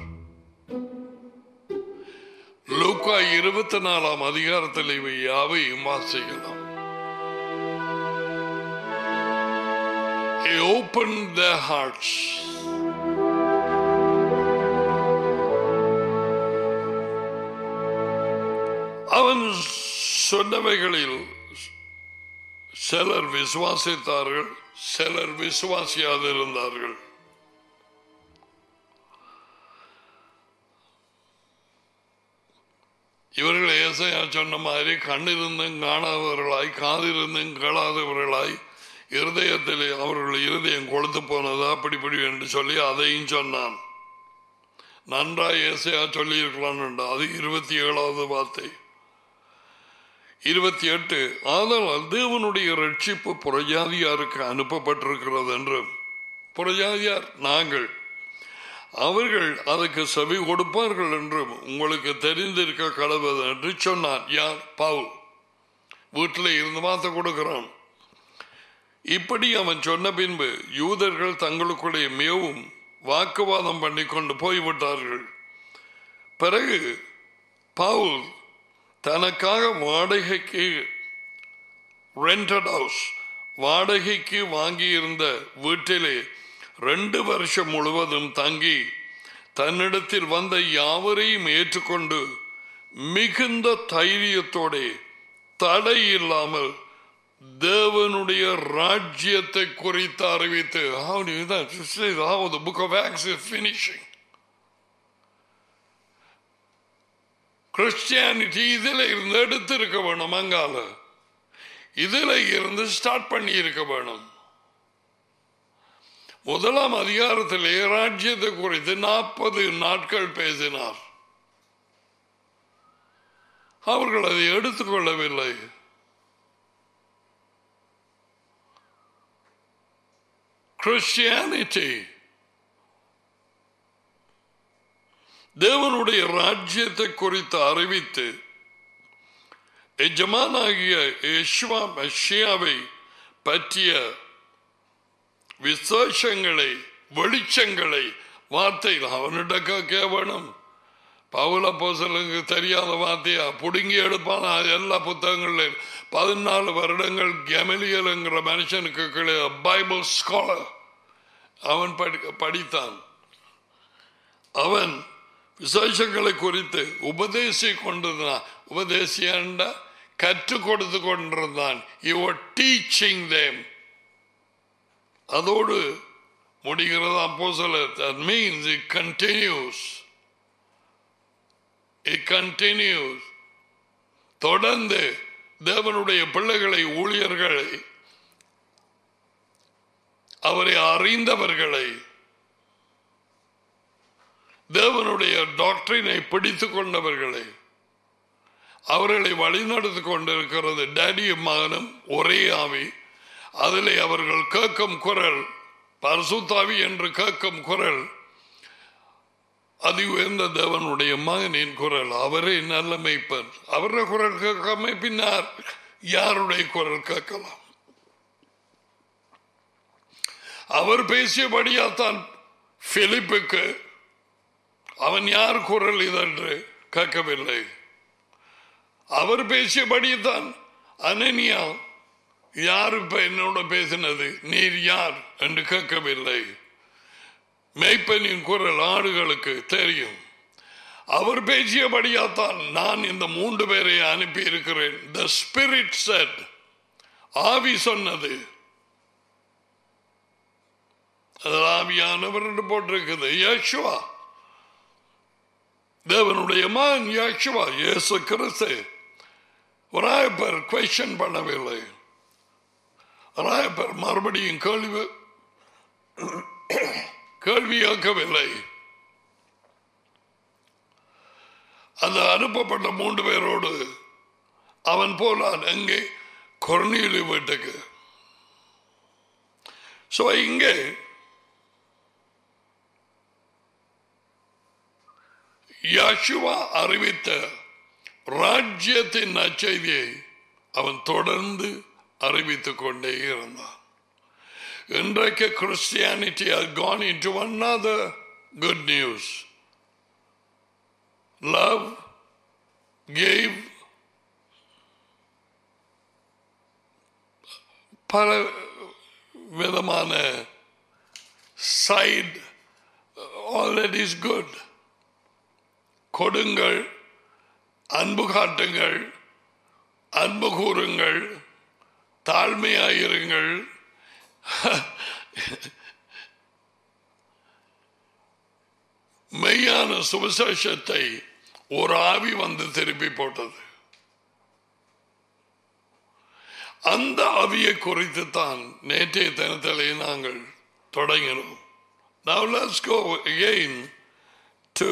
லூக்கா இருபத்தி நாலாம் அதிகாரத்தில் இவை யாவையும் வாசிக்கலாம். He opened their hearts. அவன் சொன்னவைகளில் சிலர் விசுவாசித்தார்கள், சிலர் விசுவாசியாதிருந்தார்கள். இவர்கள் ஏசாயா சொன்ன மாதிரி கண்ணிருந்தும் காணாதவர்களாய், காதிருந்தும் கேளாதவர்களாய், இருதயத்தில் அவர்கள் இருதயம் கொளுத்து போனதா அப்படிப்படி என்று சொல்லி அதையும் சொன்னான். நன்றாய் ஏசாயா சொல்லி இருக்கலாம். அது இருபத்தி ஏழாவது வார்த்தை. இருபத்தி எட்டு ஆதலால் தேவனுடைய ரட்சிப்பு புறஜாதியாருக்கு அனுப்பப்பட்டிருக்கிறது என்றும், புறஜாதியார் நாங்கள், அவர்கள் அதுக்கு செவி கொடுப்பார்கள் என்றும் உங்களுக்கு தெரிந்திருக்க கடவுள் என்று சொன்னான். யார்? பவுல். வீட்டில் இருந்து வார்த்தை கொடுக்கிறான். இப்படி அவன் சொன்ன பின்பு யூதர்கள் தங்களுக்குள்ளே மிகவும் வாக்குவாதம் பண்ணி கொண்டு போய்விட்டார்கள். பிறகு பவுல் தனக்காக வாடகைக்கு ரெண்டட் ஹவுஸ், வாடகைக்கு வாங்கியிருந்த வீட்டிலே ரெண்டு வருஷம் முழுவதும் தங்கி தன்னிடத்தில் வந்த யாவரையும் ஏற்றுக்கொண்டு மிகுந்த தைரியத்தோட தடை இல்லாமல் தேவனுடைய ராஜ்யத்தை குறித்து அறிவித்து, how do you that? How the book of Acts is finishing. Christianity இதில் இருந்து எடுத்திருக்க வேணும், அங்கால இதில் இருந்து ஸ்டார்ட் பண்ணி இருக்க வேணும். முதலாம் அதிகாரத்திலே ராஜ்யத்தை குறித்து நாற்பது நாட்கள் பேசினார். அவர்கள் அதை எடுத்துக்கொள்ளவில்லை. கிறிஸ்டியானிட்டி தேவனுடைய ராஜ்யத்தை குறித்து அறிவித்து எஜமானாகிய யெஷுவா மெஷியாவை பற்றிய விசேஷங்களை, வெளிச்சங்களை வார்த்தைகள் அவனிட கேவனம். பவுல் அப்போஸ்தலனுக்கு தெரியாத வார்த்தையா புடுங்கி எடுப்பான எல்லா புத்தகங்களில் பதினாலு வருடங்கள் கெமலியல் என்கிற மனுஷனுக்கு கீழே பைபிள் ஸ்காலர் அவன் படித்தான். அவன் விசேஷங்களை குறித்து உபதேசி கொண்டிருந்தான். உபதேசியாண்ட கற்றுக் கொடுத்து கொண்டிருந்தான். You were teaching them. அதோடு முடிகிறது அப்போஸ்தலர். That means it continues. It continues. தொடர்ந்து தேவனுடைய பிள்ளைகளை, ஊழியர்களை, அவரை அறிந்தவர்களை, தேவனுடைய டாக்டரினை பிடித்துக் கொண்டவர்களை, அவர்களை வழிநடத்தி கொண்டிருக்கிறது டேடியும் மகனும் ஒரே ஆவி. அதிலே அவர்கள் கேட்கும் குரல் பரிசுத்தாவி என்று கேட்கும் குரல் அதி உயர்ந்த தேவனுடைய மகனின் குரல். அவரே நல்ல மேய்ப்பர். அவருடைய குரல் கேட்காம பின்னார் யாருடைய குரல் கேட்கலாம்? அவர் பேசியபடியாத்தான் பிலிப்புக்கு அவன் யார் குரல் இதென்று கேட்கவில்லை. அவர் பேசியபடிதான் அனனியா யார் இப்ப என்னோட பேசினது, நீர் யார் என்று கேட்கவில்லை. மேய்ப்பனின் குரல் ஆடுகளுக்கு தெரியும். அவர் பேசியபடியாத்தான் நான் இந்த மூன்று பேரை அனுப்பி இருக்கிறேன். The Spirit said, ஆவி சொன்னது. ஆவியானவர் என்று போட்டிருக்குது. யேசுவா தேவனுடைய மகன், யேசுவா இயேசு கிறிஸ்து. ராயப்பர் குவெஸ்சன் பண்ணவில்லை. ராயப்பர் மறுபடியும் கேள்வி கேள்வியாக்கவில்லை. அந்த அனுப்பப்பட்ட மூன்று பேரோடு அவன் போனான். எங்கே? கொர்நேலியு வீட்டுக்கு. ஸோ இங்கே யேசுவா அறிவித்த ராஜ்யத்தின் நற்செய்தியை அவன் தொடர்ந்து அறிவித்துக் கொண்டே இருந்தான். இன்றைக்கு Christianity has gone into another good news. Love gave பல விதமான side, all that is good. கொடுங்கள், அன்பு காட்டுங்கள், அன்பு கூறுங்கள், தாழ்மையாயிருங்கள். மெய்யான சுவிசேஷத்தை ஒரு ஆவி வந்து திருப்பி போட்டது. அந்த ஆவியை குறித்து தான் நேற்றைய தினத்திலே நாங்கள் தொடங்கினோம். Now let's go again to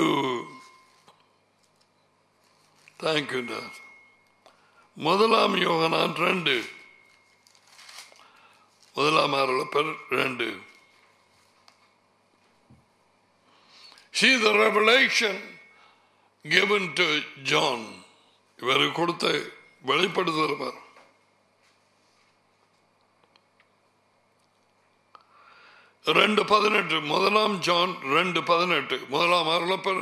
thank you Dad. முதலாம் யோகனான் ரெண்டு முதலாம் அருளப்பர் ரெண்டு. See the revelation given to John. இவருக்கு கொடுத்த வெளிப்படுத்துகிறார். ரெண்டு பதினெட்டு முதலாம் ஜான் ரெண்டு பதினெட்டு முதலாம் அருளப்பர்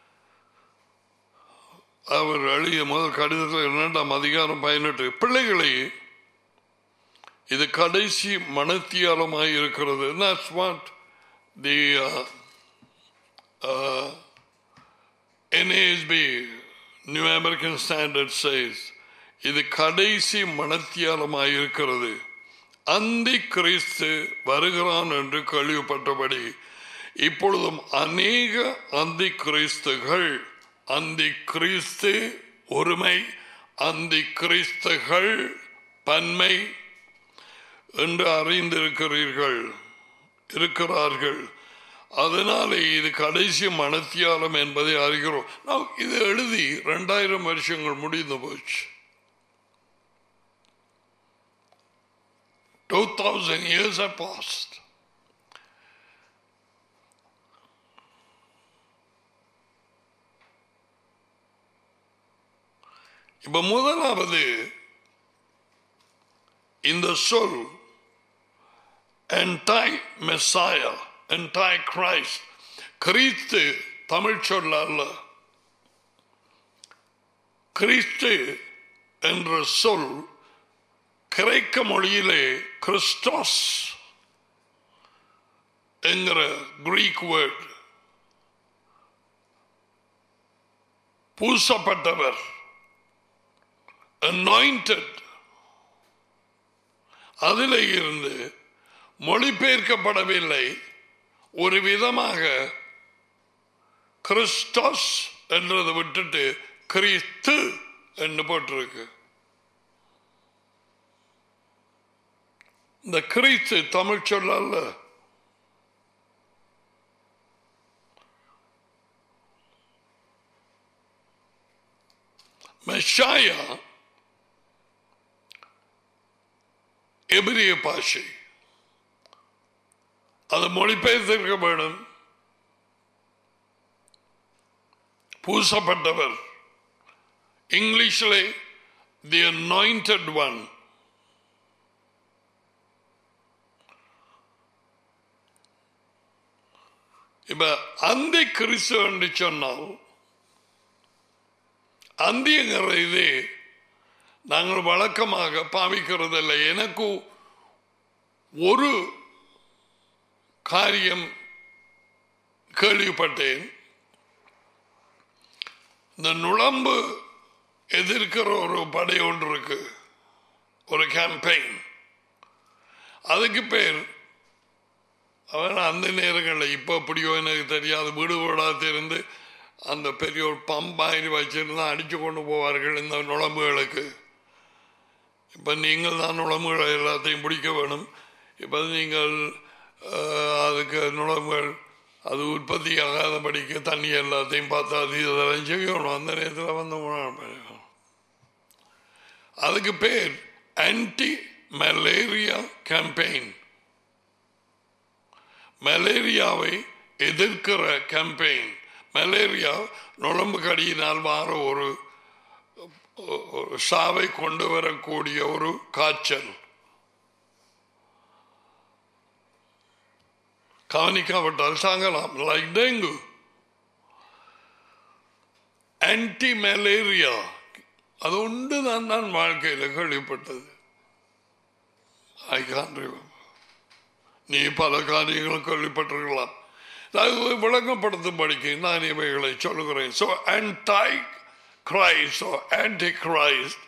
அவர் எழுதிய முதல் கடிதத்தில் இரண்டாம் அதிகாரம் பதினெட்டு. பிள்ளைகளை, இது கடைசி மனத்தியாலமாய் இருக்கிறது. That's what the uh, uh, N A S B New American Standard says. இது கடைசி மனத்தியாலமாய் இருக்கிறது. அந்தி கிறிஸ்து வருகிறான் என்று கேள்விப்பட்டபடி இப்பொழுதும் அநேக அந்தி கிறிஸ்துகள், அந்தி கிறிஸ்து ஒருமை, அந்தி கிறிஸ்துகள் பன்மை என்று அறிந்திருக்கிறீர்கள் இருக்கிறார்கள். அதனாலே இது கடைசி மனத்தியாலம் என்பதை அறிகிறோம். நான் இது எழுதி இரண்டாயிரம் வருஷங்கள் முடிந்து போச்சு. Two thousand years have passed. இப்ப முதலாவது இந்த சொல் anti-Messiah, anti-Christ, கிறிஸ்து தமிழ் சொல் அல்ல. கிறிஸ்து என்ற சொல் கிரேக்க மொழியிலே கிறிஸ்டோஸ் என்கிற கிரீக் வேர்ட், பூசப்பட்டவர், anointed, அதிலே இருந்து மொழிபெயர்க்கப்படவில்லை. ஒரு விதமாக கிறிஸ்டோஸ் என்றதை விட்டுட்டு கிறிஸ்து என்று போட்டிருக்கு. இந்த கிறிஸ்து தமிழ் சொல் அல்ல. மெஷாயா எபிரிய பாஷை, அது மொழிபெயர்த்திருக்க வேண்டும். பூசப்பட்டவர் இங்கிலீஷில் தி அனாயிண்டட் ஒன். இப்ப அந்தி கிறிஸ்து என்று சொன்னால், அந்திங்கிற இது நாங்கள் வழக்கமாக பாவிக்கிறதில்லை. எனக்கு ஒரு காரியம் கேள்விப்பட்டேன். இந்த நுழம்பு எதிர்க்கிற ஒரு படை ஒன்று இருக்கு, ஒரு கேம்பெயின். அதுக்கு பேர் அவன் அந்த நேரங்களில் இப்போ எப்படியோ எனக்கு தெரியாது, வீடு வீடாக திறந்து அந்த பெரிய ஒரு பம்பாயிரம் வச்சிருந்தா அடித்து கொண்டு போவார்கள் இந்த நுழம்புகளுக்கு. இப்போ நீங்கள் தான் நுழம்புகளை எல்லாத்தையும் பிடிக்க வேணும். இப்போ நீங்கள் அதுக்கு நுழம்புகள் அது உற்பத்தி ஆகாதபடிக்கு தண்ணி எல்லாத்தையும் பார்த்து அது இதெல்லாம் செய்யணும். அந்த நேரத்தில் வந்து அதுக்கு பேர் ஆன்டி மலேரியா கேம்பெயின். மலேரியாவை எதிர்க்கிற கேம்பெயின். மலேரியா நுழம்பு கடியினால் வார ஒரு சாவை கொண்டு வரக்கூடிய ஒரு காய்ச்சல். கவனிக்காவிட்டால் சாங்கலாம். Like dengue. ஆன்டி மலேரியா அது உண்டு தான் நான் வாழ்க்கையில் கேள்விப்பட்டது. I can remember. நீ பல காரியங்களும் கேள்விப்பட்டிருக்கலாம். விளங்கப்படுத்தும் படிக்க நான் இவைகளை சொல்லுகிறேன். So antichrist or antichrist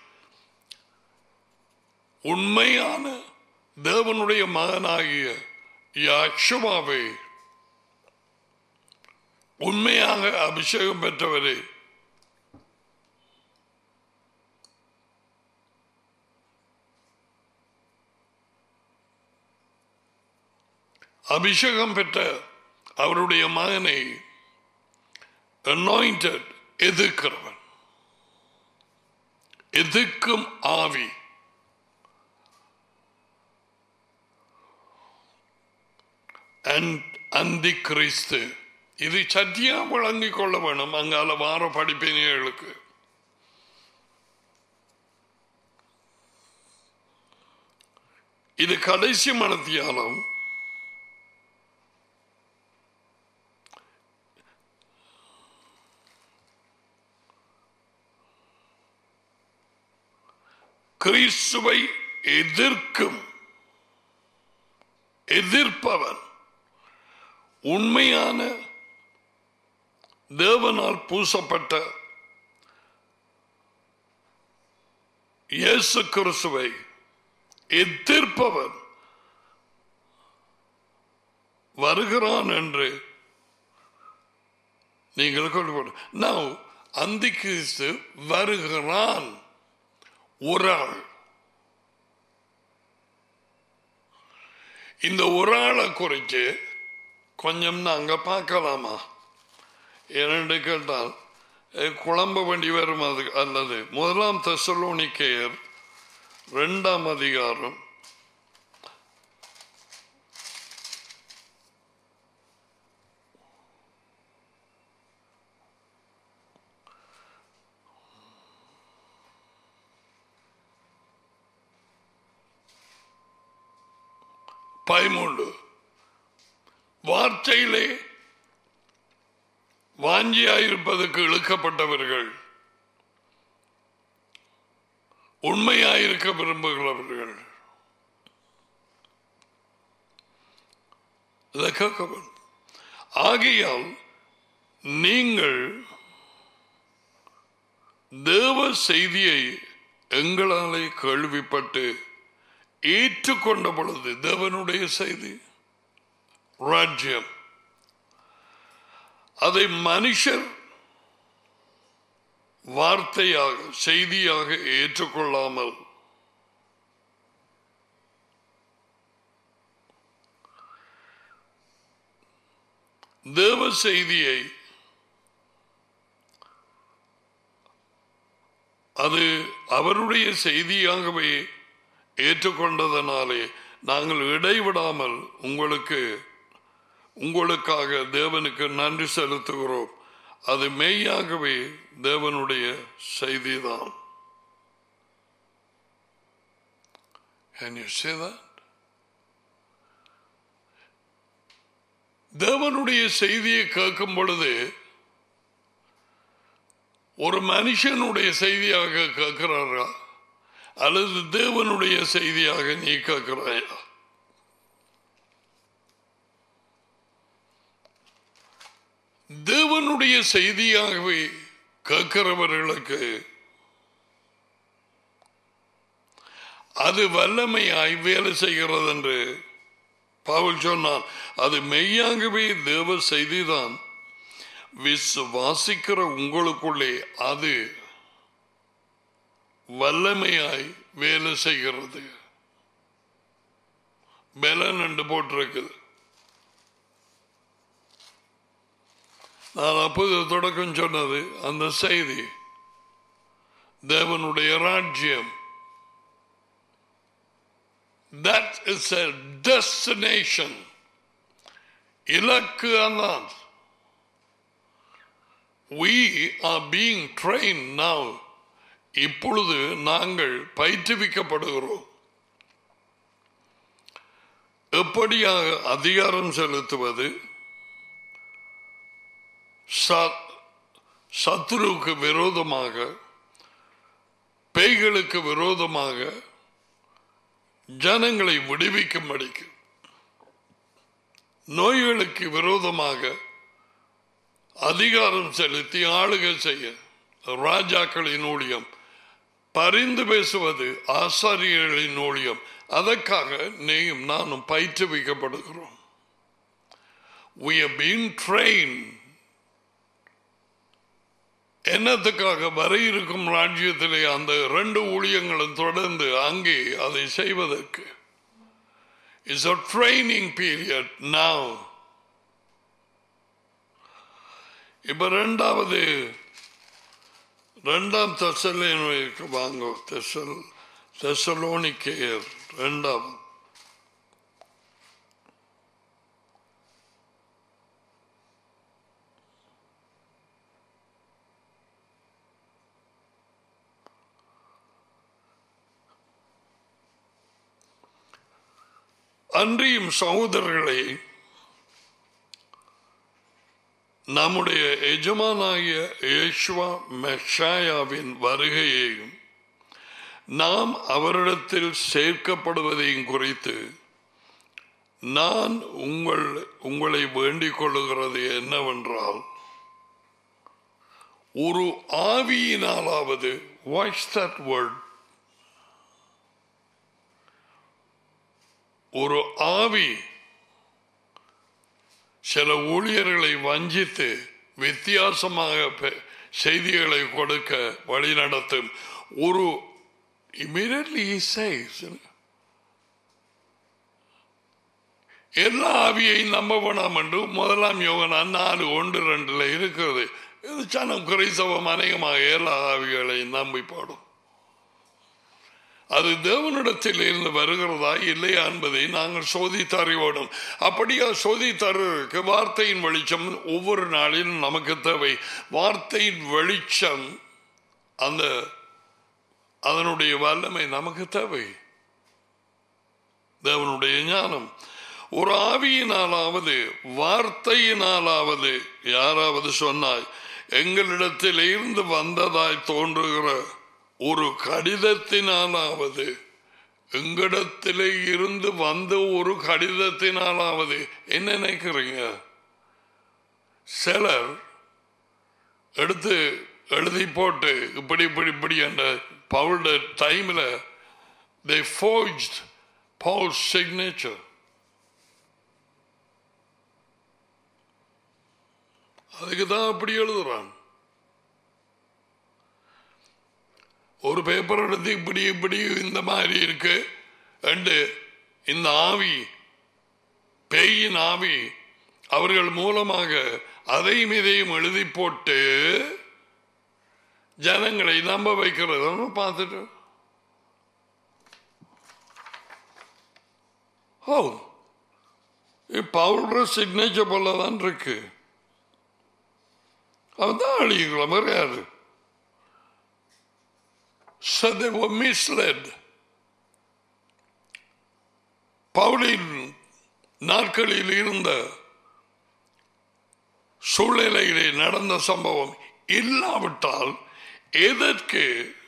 உண்மையான தேவனுடைய மகனாகிய யாக்ஷுவாவை உண்மையாக அபிஷேகம் பெற்றவரே அபிஷேகம் பெற்ற அவருடைய மகனை anointed எதிர்க்கிறவன், எதிர்க்கும் ஆவி அந்தி கிறிஸ்து. இது சத்தியா வழங்கிக் கொள்ள வேணும் அங்கால வார படிப்பினைகளுக்கு. இது கடைசி மனத்தியாலும் கிறிஸ்துவை எதிர்க்கும் எதிர்ப்பவன் உண்மையான தேவனால் பூசப்பட்ட இயேசு கிறிஸ்துவை எதிர்ப்பவன் வருகிறான் என்று நீங்கள் கொண்டு நான் அந்தி கிறிஸ்து வருகிறான். ஒரு ஆள். இந்த ஒரு ஆளை குறித்து கொஞ்சம் நாங்க பார்க்கலாமா? ஏனென்று கேட்டால் குழம்ப வேண்டி வரும். அது அல்லது முதலாம் தெசலோனிக்கேயர் இரண்டாம் அதிகாரம் பதிமூன்று. வார்த்தையிலே வாஞ்சியாயிருப்பதற்கு இழுக்கப்பட்டவர்கள், உண்மையாயிருக்க விரும்புகிறவர்கள் ஆகையால் நீங்கள் தேவ செய்தியை எங்களாலே கேள்விப்பட்டு ஏற்றுக்கொண்ட பொழுது, தேவனுடைய செய்தி ராஜ்யம், அதை மனுஷர் வார்த்தையாக செய்தியாக ஏற்றுக்கொள்ளாமல் தேவ செய்தியை அது அவருடைய செய்தியாகவே ஏற்றுக்கொண்டதனாலே நாங்கள் இடைவிடாமல் உங்களுக்கு உங்களுக்காக தேவனுக்கு நன்றி செலுத்துகிறோம். அது மெய்யாகவே தேவனுடைய செய்திதான். Can you say that? தேவனுடைய செய்தியை கேட்கும் பொழுது ஒரு மனுஷனுடைய செய்தியாக கேட்கிறாரா அல்லது தேவனுடைய செய்தியாக நீ கேட்கிறாயா? தேவனுடைய செய்தியாகவே கேட்கிறவர்களுக்கு அது வல்லமையாய் வேலை செய்கிறது என்று பவுல் சொன்னான். அது மெய்யாகவே தேவ செய்திதான். விசுவாசிக்கிற உங்களுக்குள்ளே அது வல்லமையாய் வேலை செய்கிறது. பலன் என்று போட்டிருக்குது. நான் அப்போது தொடக்கம் சொன்னது அந்த செய்தி தேவனுடைய ராஜ்யம். That is a destination. இலக்கு அதான். We are being trained now. இப்பொழுது நாங்கள் பயிற்றுவிக்கப்படுகிறோம். எப்படியாக அதிகாரம் செலுத்துவது, சத்துருவுக்கு விரோதமாக, பேய்களுக்கு விரோதமாக ஜனங்களை விடுவிக்கும்படிக்கு, நோய்களுக்கு விரோதமாக அதிகாரம் செலுத்தி ஆளுகை செய்ய ராஜாக்களின் ஊழியம், பரிந்து பேசுவது ஆசாரியர்களின் ஊழியம். அதற்காக நீயும் நானும் பயிற்றுவிக்கப்படுகிறோம். We are being trained. என்னத்துக்காக வர இருக்கும் ராஜ்யத்திலே அந்த இரண்டு ஊழியங்களும் தொடர்ந்து அங்கே அதை செய்வதற்கு. It's a training period now. இப்ப இரண்டாவது இரண்டாம் தெசலோனிக்கேயருக்கு வாங்க. தெசல் தெசலோனிக்கேயர் இரண்டாம் அன்றியும் சகோதரர்களே, நம்முடைய எஜமானாகிய யேசுவா மெஷாயாவின் வருகையையும் நாம் அவரிடத்தில் சேர்க்கப்படுவதையும் குறித்து நான் உங்கள் உங்களை வேண்டிக் கொள்ளுகிறது என்னவென்றால், ஒரு ஆவியினாலாவது, வாட்ச் தட் வேர்ட், ஒரு ஆவி சில ஊழியர்களை வஞ்சித்து வித்தியாசமாக செய்திகளை கொடுக்க வழி நடத்தும். ஒரு immediately he says, எல்லா ஆவியையும் நம்ப வேணாம் என்று முதலாம் யோகனான் நாலு ஒன்று ரெண்டுல இருக்கிறது. இது சனம் கிறிஸ்தவம் அநேகமாக எல்லா ஆவிகளையும் நம்பி பாடும். அது தேவனிடத்தில் இருந்து வருகிறதா இல்லையா என்பதை நாங்கள் சோதித்து அறிவோடும். அப்படியா சோதித்தருக்கு வார்த்தையின் வெளிச்சம் ஒவ்வொரு நாளிலும் நமக்கு தேவை. வார்த்தையின் வெளிச்சம், அந்த அதனுடைய வல்லமை நமக்கு தேவை. தேவனுடைய ஞானம் ஒரு ஆவியினாலாவது வார்த்தையினாலாவது யாராவது சொன்னாய், எங்களிடத்தில் இருந்து வந்ததாய் தோன்றுகிற ஒரு கடிதத்தினாலாவது, எங்களிடத்திலே இருந்து வந்த ஒரு கடிதத்தினாலாவது. என்ன நினைக்கிறீங்க? சிலர் எடுத்து எழுதி போட்டு இப்படி இப்படி இப்படி என்ற பவுல்ட டைம்ல they forged Paul's signature. அதுக்கு தான் அப்படி எழுதுறான். ஒரு பேப்பர் எடுத்து இப்படி இப்படி இந்த மாதிரி இருக்கு என்று இந்த ஆவி, பேயின் ஆவி அவர்கள் மூலமாக அதையும் இதையும் எழுதி போட்டு ஜனங்களை நம்ப வைக்கிறது பார்த்துட்டு, ஓ பவுல்ற சிக்னேச்சர் போலதான் இருக்கு, அவன் அழிக்கலாம் வேற யாரு. So they were misled. பவுலின் நாட்களில் இருந்த சூழ்நிலையிலே நடந்த சம்பவம் இல்லாவிட்டால் எதற்கு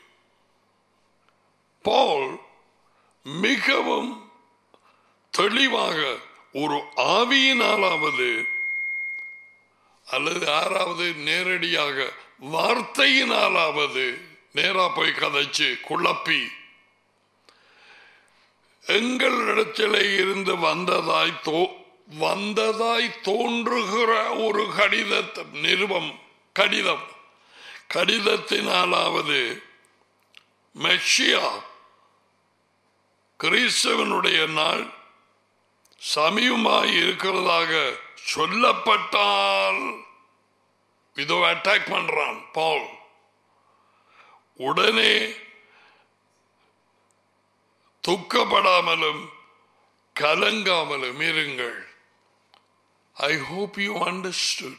பவுல் மிகவும் தெளிவாக ஒரு ஆவியினாலாவது அல்லது யாராவது நேரடியாக வார்த்தையினாலாவது நேரா போய் கதைச்சு குழப்பி எங்களிடத்திலே இருந்து வந்ததாய் தோ வந்ததாய் தோன்றுகிற ஒரு கடிதத்தை நிருபம் கடிதம் கடிதத்தினாலாவது மெஷியா கிறிஸ்துவனுடைய நாள் சமீபமாய் இருக்கிறதாக சொல்லப்பட்டால் இதோ அட்டாக் பண்றான் பவுல். உடனே துக்கப்படாமலும் கலங்காமலும் இருங்கள். I hope you understood.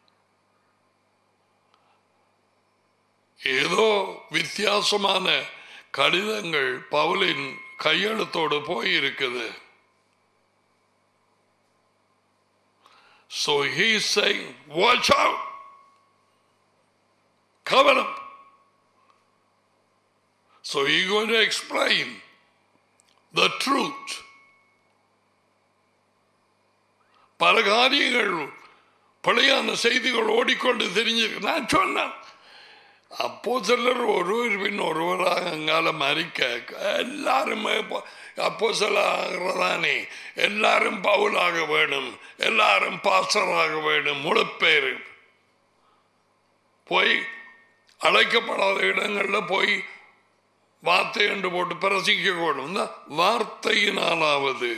ஏதோ வித்தியாசமான கடிதங்கள் பவுலின் கையெழுத்தோடு போயிருக்குது. So he is saying, watch out. Cover up. So he is going to explain the truth. பல காரியங்கள் பழையான செய்திகள் ஓடிக்கொண்டு தெரிஞ்சிருக்கு. நான் சொன்னேன், அப்போ சிலர் ஒருவர் பின் ஒருவராக அங்கால மறிக்க எல்லாருமே அப்போ சில ஆகிறதானே, எல்லாரும் பவுலாக வேணும், எல்லாரும் பாஸ்டராக வேணும், முழு பேரு போய் அழைக்கப்படாத இடங்களில் போய் வார்த்தை என்று போட்டு பிரசிக்க கூடும். வார்த்தையினாலாவது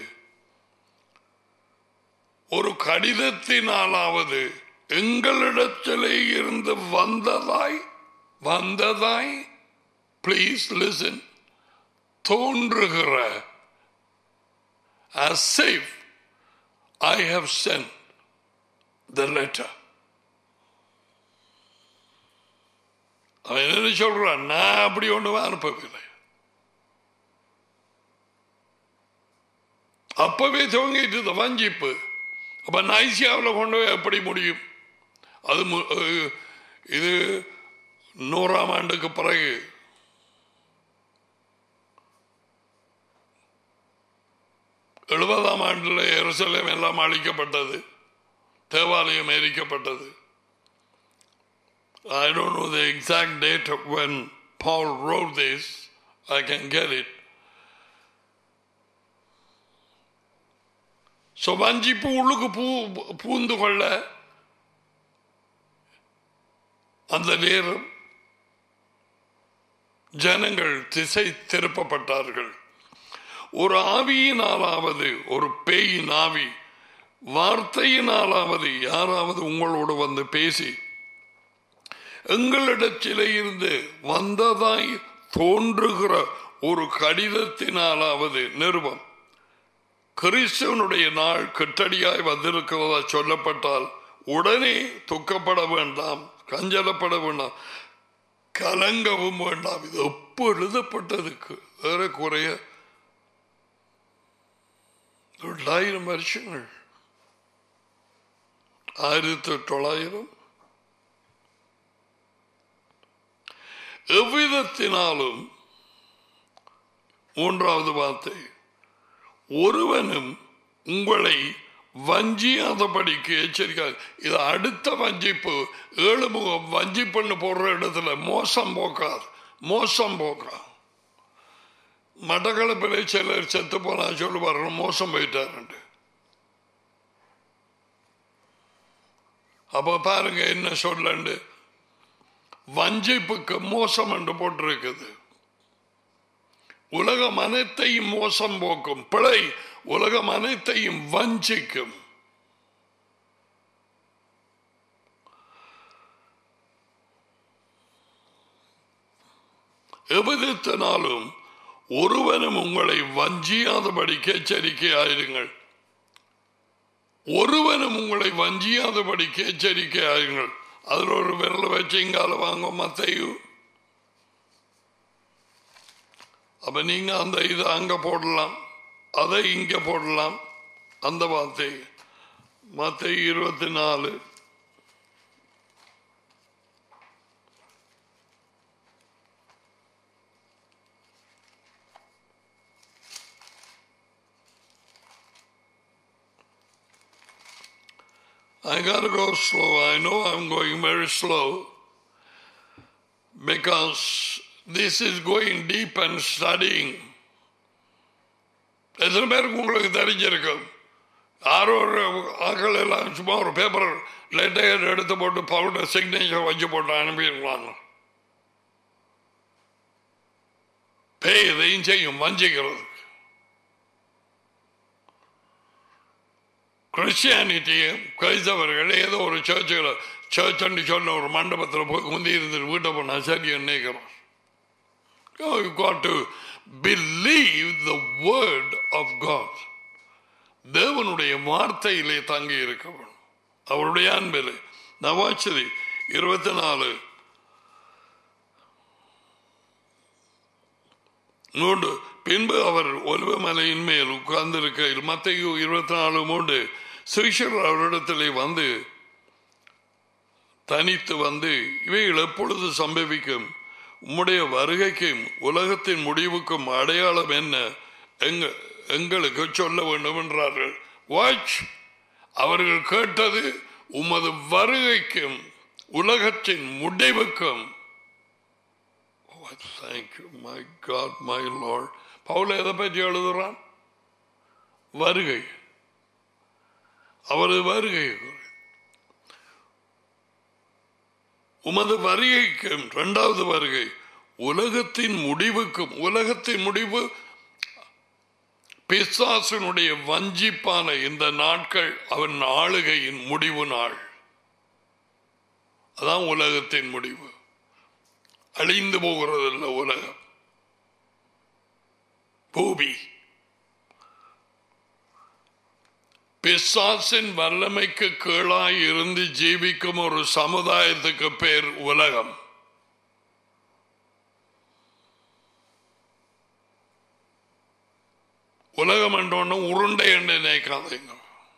ஒரு கடிதத்தினாலாவது எங்களிடத்திலே இருந்து வந்ததாய் வந்ததாய் பிளீஸ் லிசன் தோன்றுகிற as if I have sent the letter. அவன் என்ன சொல்றான், நான் அப்படி ஒன்று அனுப்பவில்லை. அப்பவே துவங்கிட்டு வஞ்சிப்பு. அப்ப நைசியாவில் கொண்டு போய் எப்படி முடியும்? அது இது நூறாம் ஆண்டுக்கு பிறகு எழுபதாம் ஆண்டில் எருசலேம் எல்லாம் அழிக்கப்பட்டது, தேவாலயம் எரிக்கப்பட்டது. I don't know the exact date of when Paul wrote this. I can get it. So வஞ்சிப்பு உள்ளுக்கு பூ பூந்து கொள்ள அந்த நேரம் ஜனங்கள் திசை திருப்பப்பட்டார்கள். ஒரு ஆவியினாலாவது, ஒரு பேயின் ஆவி, வார்த்தையினாலாவது யாராவது உங்களோடு வந்து பேசி எங்களிடத்திலே இருந்து வந்ததாய் தோன்றுகிற ஒரு கடிதத்தினாலாவது நிறுவம் கிறிஸ்துவனுடைய நாள் கட்டடியாய் வந்திருக்கிறதா சொல்லப்பட்டால் உடனே துக்கப்பட வேண்டாம், கஞ்சலப்பட வேண்டாம், கலங்கவும் வேண்டாம். இது எப்போ எழுதப்பட்டதுக்கு ஏறக்குறைய ரெண்டாயிரம் வருஷங்கள், ஆயிரத்தி தொள்ளாயிரம். எவ்விதத்தினாலும் மூன்றாவது வார்த்தை, ஒருவனும் உங்களை வஞ்சியாதபடிக்கு எச்சரிக்காது. இது அடுத்த வஞ்சிப்பு. ஏழு முகம் வஞ்சிப்புன்னு போடுற இடத்துல மோசம் போக்காது, மோசம் போக்கா. மட்டக்களப்பிலே சிலர் செத்து போனா சொல்லுவார் மோசம் போயிட்டாரு. அப்ப பாருங்க என்ன சொல்லண்டு, வஞ்சிப்புக்கு மோசம் என்று போட்டிருக்குது. உலகம் அனைத்தையும் மோசம் போக்கும் பிழை, உலகம் அனைத்தையும் வஞ்சிக்கும். எவ்விதத்தினாலும் ஒருவனும் உங்களை வஞ்சியாதபடிக்கு எச்சரிக்கையாயிருங்கள். ஒருவனும் உங்களை வஞ்சியாதபடிக்கு எச்சரிக்கையாயிருங்கள். அதில் ஒரு விரல வச்சு இங்கால வாங்க மத்தையும். அப்ப நீங்க அந்த இதை அங்க போடலாம், அதை இங்க போடலாம். அந்த வார்த்தை மத்தேயு இருபத்தி நாலு I gotta go slow. I know I'm going very slow because this is going deep and studying. எத்தனை பேருக்கு உங்களுக்கு தெரிஞ்சிருக்கும்? யாரோ ஒரு ஆக்கள் எல்லாம் சும்மா ஒரு பேப்பர் லெட்டர் எடுத்து போட்டு பவுடர் சிக்னேச்சர் வச்சு போட்டு அனுப்பிடுவாங்க. பேய் இதையும் செய்யும், வஞ்சிக்கிறது. கிறிஸ்டியானிட்டியும் கிறிஸ்தவர்கள் ஏதோ ஒரு சர்ச்சுகளை சர்ச்சுன்னு சொன்ன ஒரு மண்டபத்தில் போய் முந்தி இருந்துட்டு வீட்டை போனால் சரி நினைக்கிறோம். You got to believe the word of God. தேவனுடைய வார்த்தையிலே தங்கி இருக்க வேண்டும், அவருடைய அன்பிலே. நவாச்சரி இருபத்தி நாலு மூன்று. பின்பு அவர் ஒலிவமலையின் மேல் உட்கார்ந்திருக்கையில், மத்தேயு இருபத்தி நாலு மூன்று, சீஷர்கள் அவரிடத்திலே வந்து தனித்து வந்து, இவைகள் எப்பொழுது சம்பவிக்கும், உம்முடைய வருகைக்கும் உலகத்தின் முடிவுக்கும் அடையாளம் என்ன, எங்க எங்களுக்கு சொல்ல வேண்டும் என்றார்கள். வாட்ச், அவர்கள் கேட்டது உமது வருகைக்கும் உலகத்தின் முடிவுக்கும். Thank you, my God, my Lord. Pavul எதை பற்றி எழுதுறான்? வருகை, அவரது வருகை. உமது வருகைக்கும், இரண்டாவது வருகை, உலகத்தின் முடிவுக்கும். உலகத்தின் முடிவு பிசாசினுடைய வஞ்சிப்பான இந்த நாட்கள், அவன் ஆளுகையின் முடிவு நாள். அதான் உலகத்தின் முடிவு. அழிந்து போகிறதில்லை உலகம், பூமி. பிசாசின் வல்லமைக்கு கீழாய் இருந்து ஜீவிக்கும் ஒரு சமுதாயத்துக்கு பேர் உலகம். உலகம் என்றொன்னு உருண்டை என்று நினைக்காதீங்க.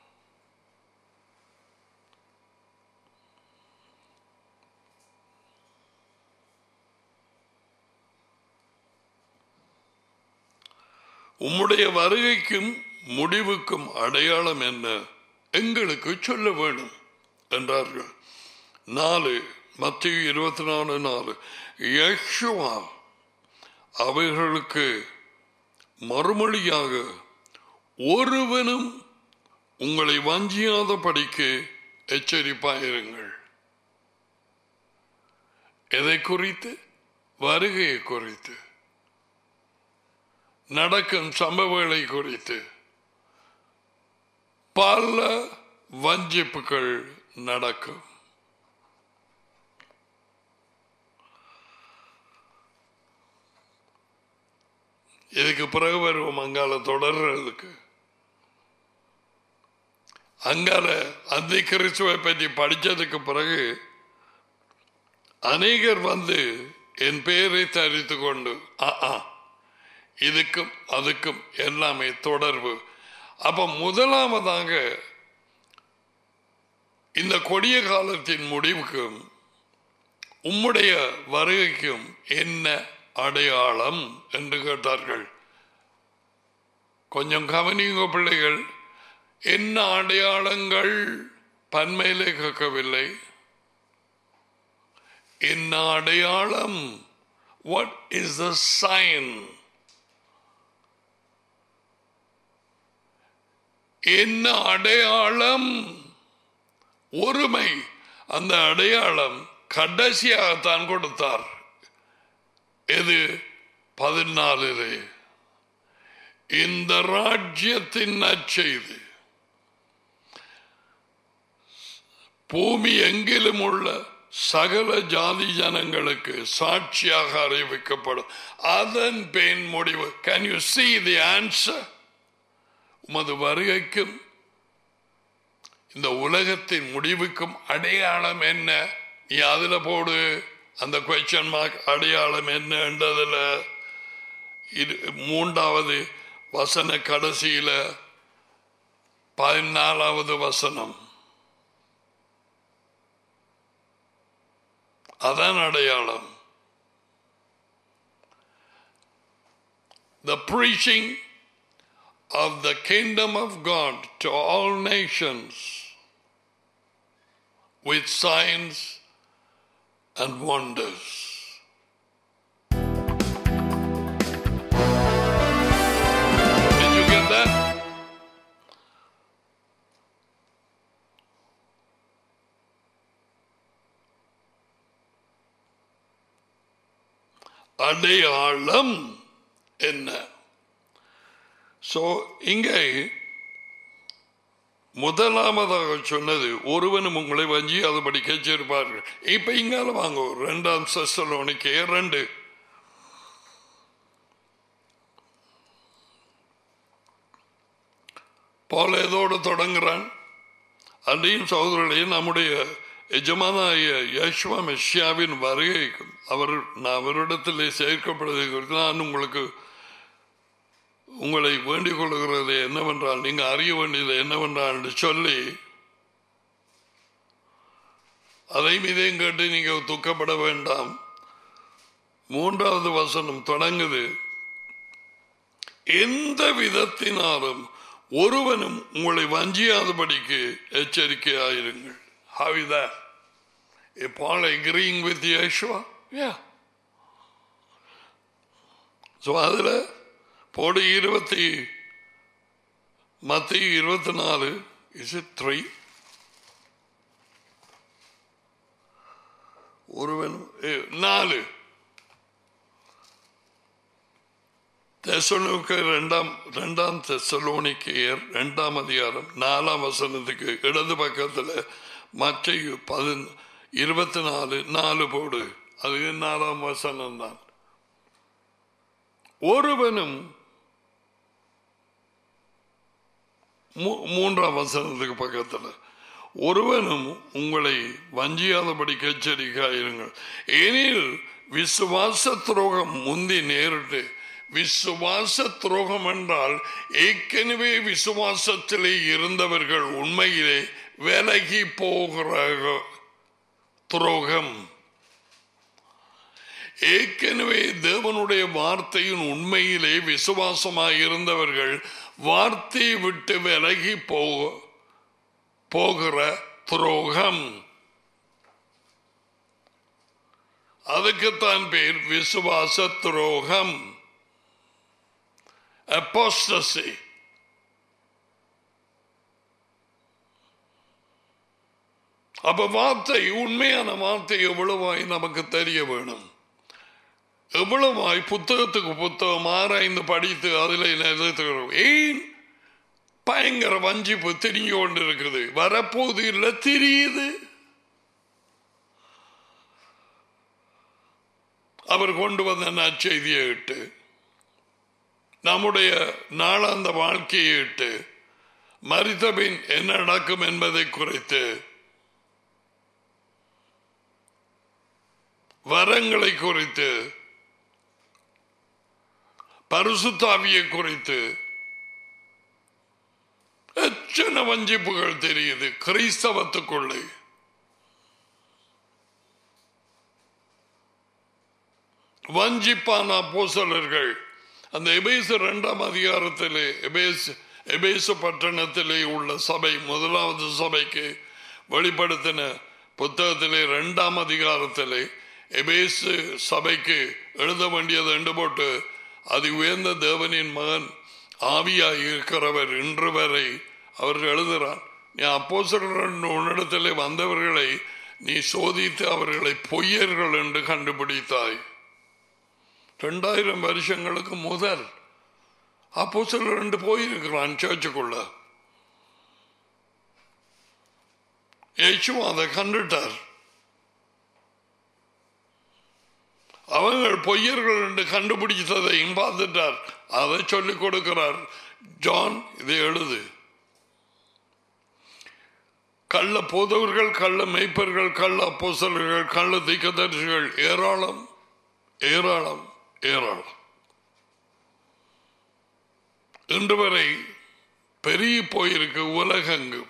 உம்முடைய வருகைக்கும் முடிவுக்கும் அடையாளம் என்ன, எங்களுக்கு சொல்ல வேண்டும் என்றார்கள். நாலு, மத்தேயு இருபத்தி நாலு நாலு. யெகோவா அவைகளுக்கு மறுமொழியாக, ஒருவனும் உங்களை வஞ்சியாத படிக்கு எச்சரிப்பாயிருங்கள். எதை குறித்து? வருகையை குறித்து, நடக்கும் சம்பவங்களை குறித்து. பல வஞ்சிப்புகள் நடக்கும். இதுக்கு பிறகு வருவோம் அங்கால தொடர்றதுக்கு. அங்கால அந்த கிறிஸ்துவை பற்றி படித்ததுக்கு பிறகு அநேகர் வந்து என் பெயரை தரித்து கொண்டு ஆ இதுக்கும் அதுக்கும் எல்லாமே தொடர்பு. அப்ப முதலாவதாக இந்த கொடிய காலத்தின் முடிவுக்கும் உம்முடைய வருகைக்கும் என்ன அடையாளம் என்று கேட்டார்கள். கொஞ்சம் கவனிங்க பிள்ளைகள், என்ன அடையாளங்கள்? பன்மையிலே கேட்கவில்லை. என்ன அடையாளம்? What is the sign? என்ன அடையாளம்? ஒருமை. அந்த அடையாளம் கடைசியாகத்தான் கொடுத்தார். எது? பதினாலிலே இந்த ராஜ்யத்தின் நற்செய்தி பூமி எங்கிலும் உள்ள சகல ஜாதி ஜனங்களுக்கு சாட்சியாக அறிவிக்கப்படும். அதன் பின் முடிவு. Can you see the answer? உமது வருகைக்கும் இந்த உலகத்தின் முடிவுக்கும் அடையாளம் என்ன? நீ அதுல போடு அந்த question mark. அடையாளம் என்ன என்றதுல மூன்றாவது வசன கடைசியில பதினாலாவது வசனம். அதான் அடையாளம். The preaching of the kingdom of God to all nations with signs and wonders. Did you get that? அடையாளம் என்ன? சோ இங்கே முதலாவதாக சொன்னது ஒருவனும் உங்களை வஞ்சி அதுபடி கேச்சிருப்பார்கள். இப்ப இங்கால வாங்க ரெண்டாம் தெசலோனிக்கே ரெண்டு பவுல் ஏதோடு தொடங்குறான். அன்றையும் சகோதரர்களையும் நம்முடைய எஜமானாய யேசுவா மெஷியாவின் வருகைக்கும் அவர் நான் அவரிடத்திலே சேர்க்கப்படுவதை குறித்து நான் உங்களுக்கு உங்களை வேண்டிக் கொள்கிறது என்னவென்றால், நீங்கள் அறிய வேண்டியது என்னவென்றால் என்று சொல்லி அதை மீதையும் கேட்டு நீங்கள் துக்கப்பட வேண்டாம். மூன்றாவது வசனம் தொடங்குது, எந்த விதத்தினாலும் ஒருவனும் உங்களை வஞ்சியாதபடிக்கு எச்சரிக்கையாயிருங்கள். How is that? Is Paul agreeing with Yeshua? Yeah. So அதில் போடு இருபத்தி மத்திய இருபத்தி நாலு இஸ் இட் த்ரீ ஒருவன் நாலு தெசலோனிக்க இரண்டாம் இரண்டாம் தெசலோனிக்கேயர் இரண்டாம் அதிகாரம் நாலாம் வசனத்துக்கு இடது பக்கத்தில் மற்ற பதின இருபத்தி நாலு நாலு போடு, அது நாலாம் வசனம் தான். ஒருவனும் மூன்றாம் வசனத்துக்கு பக்கத்தில் ஒருவனும் உங்களை வஞ்சியாதபடி எச்சரிக்கையாயிருங்கள். ஏனில் விசுவாச துரோகம் முந்தி நேரிட்டு, விசுவாச துரோகம் என்றால் ஏற்கனவே விசுவாசத்திலே இருந்தவர்கள் உண்மையிலே விலகி போகிற துரோகம். ஏற்கனவே தேவனுடைய வார்த்தையின் உண்மையிலே விசுவாசமாய் இருந்தவர்கள் வார்த்தையை விட்டு விலகி போக போகிற துரோகம். அதுக்குத்தான் பேர் விசுவாச துரோகம், apostasy. அப்ப வார்த்தை, உண்மையான வார்த்தை எவ்வளவாய் நமக்கு தெரிய வேணும், எவ்வளவாய் புத்தகத்துக்கு புத்தகம் ஆராய்ந்து படித்து அதில் நிறுத்துகிறோம். ஏன் பயங்கர வஞ்சிப்பு தெரிஞ்சு கொண்டு இருக்குது, வரப்போது இல்லை தெரியுது. அவர் கொண்டு வந்த நற்செய்தியை இட்டு, நம்முடைய நாளாந்த வாழ்க்கையை இட்டு, மரித்தபின் என்ன நடக்கும் என்பதை குறித்து, வரங்களை குறித்து, பரிசுத்தாவியை குறித்து எத்தனை வஞ்சிப்புகள் தெரியுது கிறிஸ்தவத்துக்குள்ளே. வஞ்சிப்பான அப்போஸ்தலர்கள் அந்த எபேசு இரண்டாம் அதிகாரத்திலே, எபேசு எபேசு பட்டணத்திலே உள்ள சபை, முதலாவது சபைக்கு வெளிப்படுத்தின புத்தகத்திலே இரண்டாம் அதிகாரத்திலே எபேசு சபைக்கு எழுத வேண்டியது என்று போட்டு, அது உயர்ந்த தேவனின் மகன் ஆவியாய் இருக்கிறவர் இன்று வரை அவர் எழுதுகிறார். நீ அப்போஸ்தலர்கள் உன்னிடத்திலே வந்தவர்களை நீ சோதித்து அவர்களை பொய்யர்கள் என்று கண்டுபிடித்தாய். ரெண்டாயிரம் வருஷங்களுக்கு முதல் அப்போஸ்தலர் ரெண்டு போயிருக்கிறான் சர்ச்சுக்குள்ள. இயேசுவா அதை கண்டுட்டார். அவங்கள் பொய்யர்கள் என்று கண்டுபிடித்ததையும் பார்த்துட்டார். அதை சொல்லிக் கொடுக்கிறார். ஜான் இதை எழுது. கள்ள போதவர்கள், கள்ள மேய்ப்பர்கள், கள்ள அப்போஸ்தலர்கள், கள்ள தீர்க்கதரிசிகள் ஏராளம் ஏராளம் ஏராளம் இன்று வரை பெரிய போயிருக்கு உலகெங்கும்.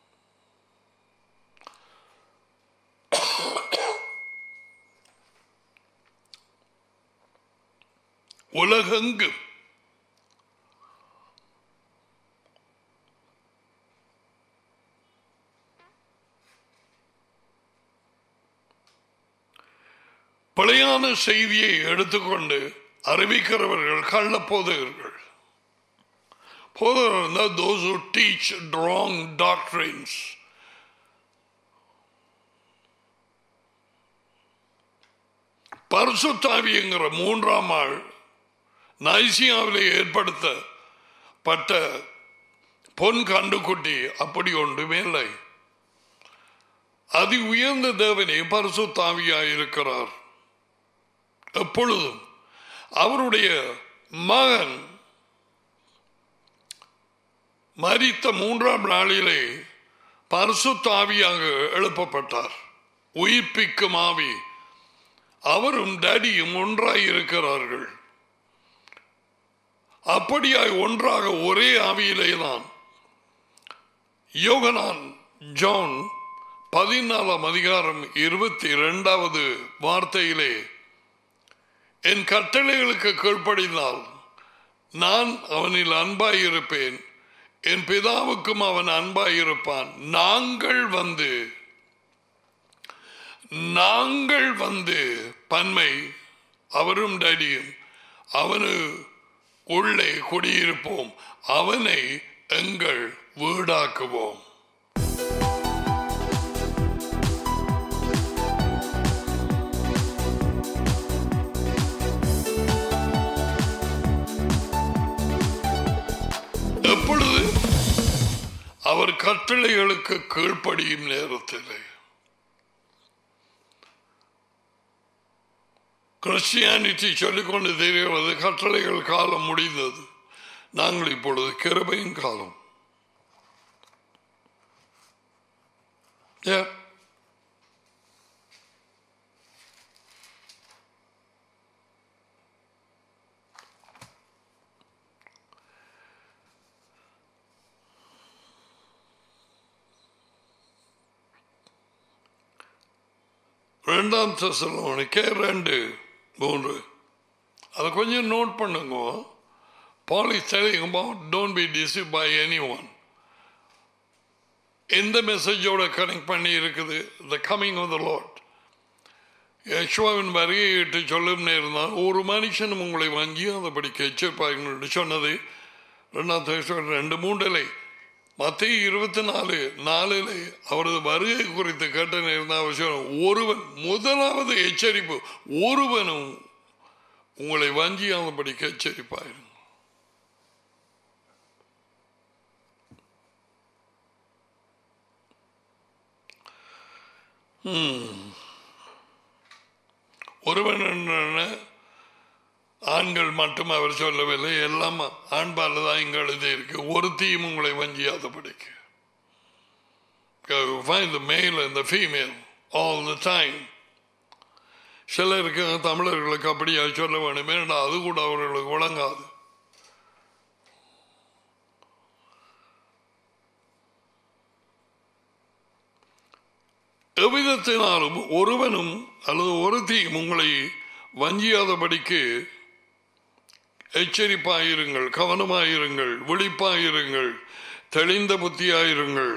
உலகெங்கும் பிழையான செய்தியை எடுத்துக்கொண்டு அறிவிக்கிறவர்கள் கள்ள போதகர்கள். போதகர்கள் those who teach wrong doctrines. பரிசுத்தாவிங்கிற மூன்றாம் ஆள் நைசியாவிலே ஏற்படுத்தப்பட்ட பொன் கண்டுக்குட்டி அப்படி ஒன்றுமே இல்லை. அதி உயர்ந்த தேவனே பரிசுத்தாவியாயிருக்கிறார். எப்பொழுதும் அவருடைய மகன் மரித்த மூன்றாம் நாளிலே பரிசுத்த ஆவியாக எழுப்பப்பட்டார். உயிர்ப்பிக்கும் ஆவி. அவரும் டேடியும் ஒன்றாய் இருக்கிறார்கள். அப்படியாய் ஒன்றாக ஒரே ஆவியிலே தான் யோகனான் ஜான் பதினாலாம் அதிகாரம் இருபத்தி இரண்டாவது வார்த்தையிலே, என் கட்டளைகளுக்கு கீழ்ப்படிந்தால் நான் அவனில் அன்பாயிருப்பேன், என் பிதாவுக்கும் அவன் அன்பாயிருப்பான். நாங்கள் வந்து நாங்கள் வந்து பன்மை அவரும் டடியும் அவனு உள்ளே குடியிருப்போம், அவனை எங்கள் வீடாக்குவோம். எப்பொழுது அவர் கட்டளைகளுக்கு கீழ்ப்படியும் நேரத்திலே. கிறிஸ்டியானிட்டி சொல்லிக்கொண்டு தெரிகிறது கட்டளைகள் காலம் முடிந்தது, நாங்கள் இப்பொழுது கிருபையின் காலம். Yeah. ரெண்டாம் தெசலோனிக்கே ரெண்டு மூன்று அதை கொஞ்சம் நோட் பண்ணுங்க. Paul is telling about don't be deceived by anyone. எந்த மெசேஜோட கனெக்ட் பண்ணி இருக்குது? The coming of the Lord. யெகோவாவின் வருகையை இட்டு சொல்லும் நேர்ந்தால் ஒரு மனுஷனும் உங்களை வங்கி அதைப்படி எச்சரிப்பார்கள் சொன்னது ரெண்டாம் தெசலோனிக்கே ரெண்டு மூன்றிலே. மத்தேயு இருபத்தி நாலு நாலிலே அவரது வருகை குறித்து கேட்ட நேர்ந்தால் அவசியம் ஒருவன், முதலாவது எச்சரிப்பு, ஒருவனும் உங்களை வஞ்சியாதபடி எச்சரிப்பாயிருங்க. ஒருவன் என்ன ஆண்கள் மட்டும் அவர் சொல்லவில்லை, எல்லாம் ஆண்பால் தான் இங்கே எழுதி இருக்கு. ஒரு தீயும் உங்களை வஞ்சியாதபடிக்கு. Find the male and the female all the time. சிலருக்கு தமிழர்களுக்கு அப்படியா சொல்ல வேணுமே, அது கூட அவர்களுக்கு வழங்காது. எவ்விதத்தினாலும் ஒருவனும் அல்லது ஒருத்தியும் உங்களை வஞ்சியாதபடிக்கு எச்சரிப்பாயிருங்கள், கவனமாயிருங்கள், விழிப்பாயிருங்கள், தெளிந்த புத்தியாயிருங்கள்.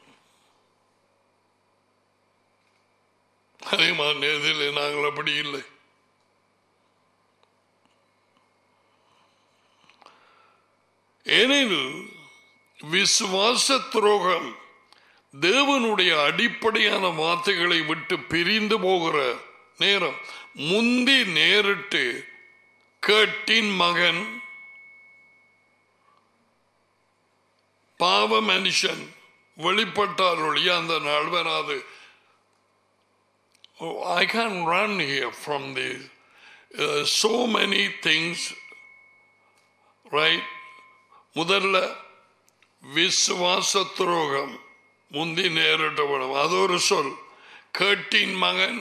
அதே மாதிரி நேரத்தில் நாங்கள் அப்படி இல்லை. ஏனெனில் விசுவாச துரோகம் தேவனுடைய அடிப்படையான வார்த்தைகளை விட்டு பிரிந்து போகிற நேரம் முந்தி நேரிட்டு கேட்டின் மகன் பாவ மனுஷன் வெளிப்பட்டார் ஒழிய அந்த நாள் வராது. I can run here from this. Uh, so many things, right? முதல்ல விசுவாச துரோகம் முந்தி நேரிட்டவனும் அது ஒரு சொல். கேட்டின் மகன்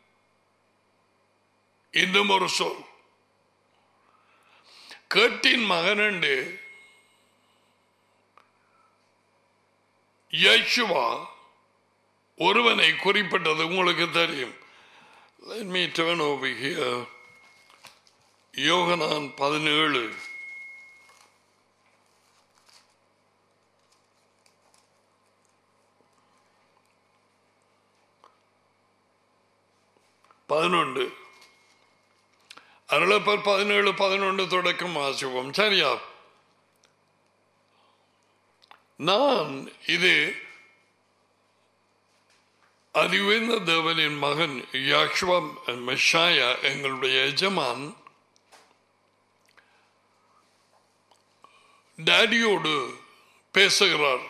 இன்னும் ஒரு சொல். கேட்டின் மகன் என்று யேசுவா ஒருவனை குறிப்பிட்டது உங்களுக்கு தெரியும். Let me turn over here. யோகனான் பதினேழு பதினொன்று அருளப்பர் பதினேழு பதினொன்று தொடக்கம் வாசிப்போம். சரியா? நான் இது அறிவுந்த தேவனின் மகன் யெகோவா மெஷாயா எங்களுடைய எஜமான் டாடியோடு பேசுகிறார்,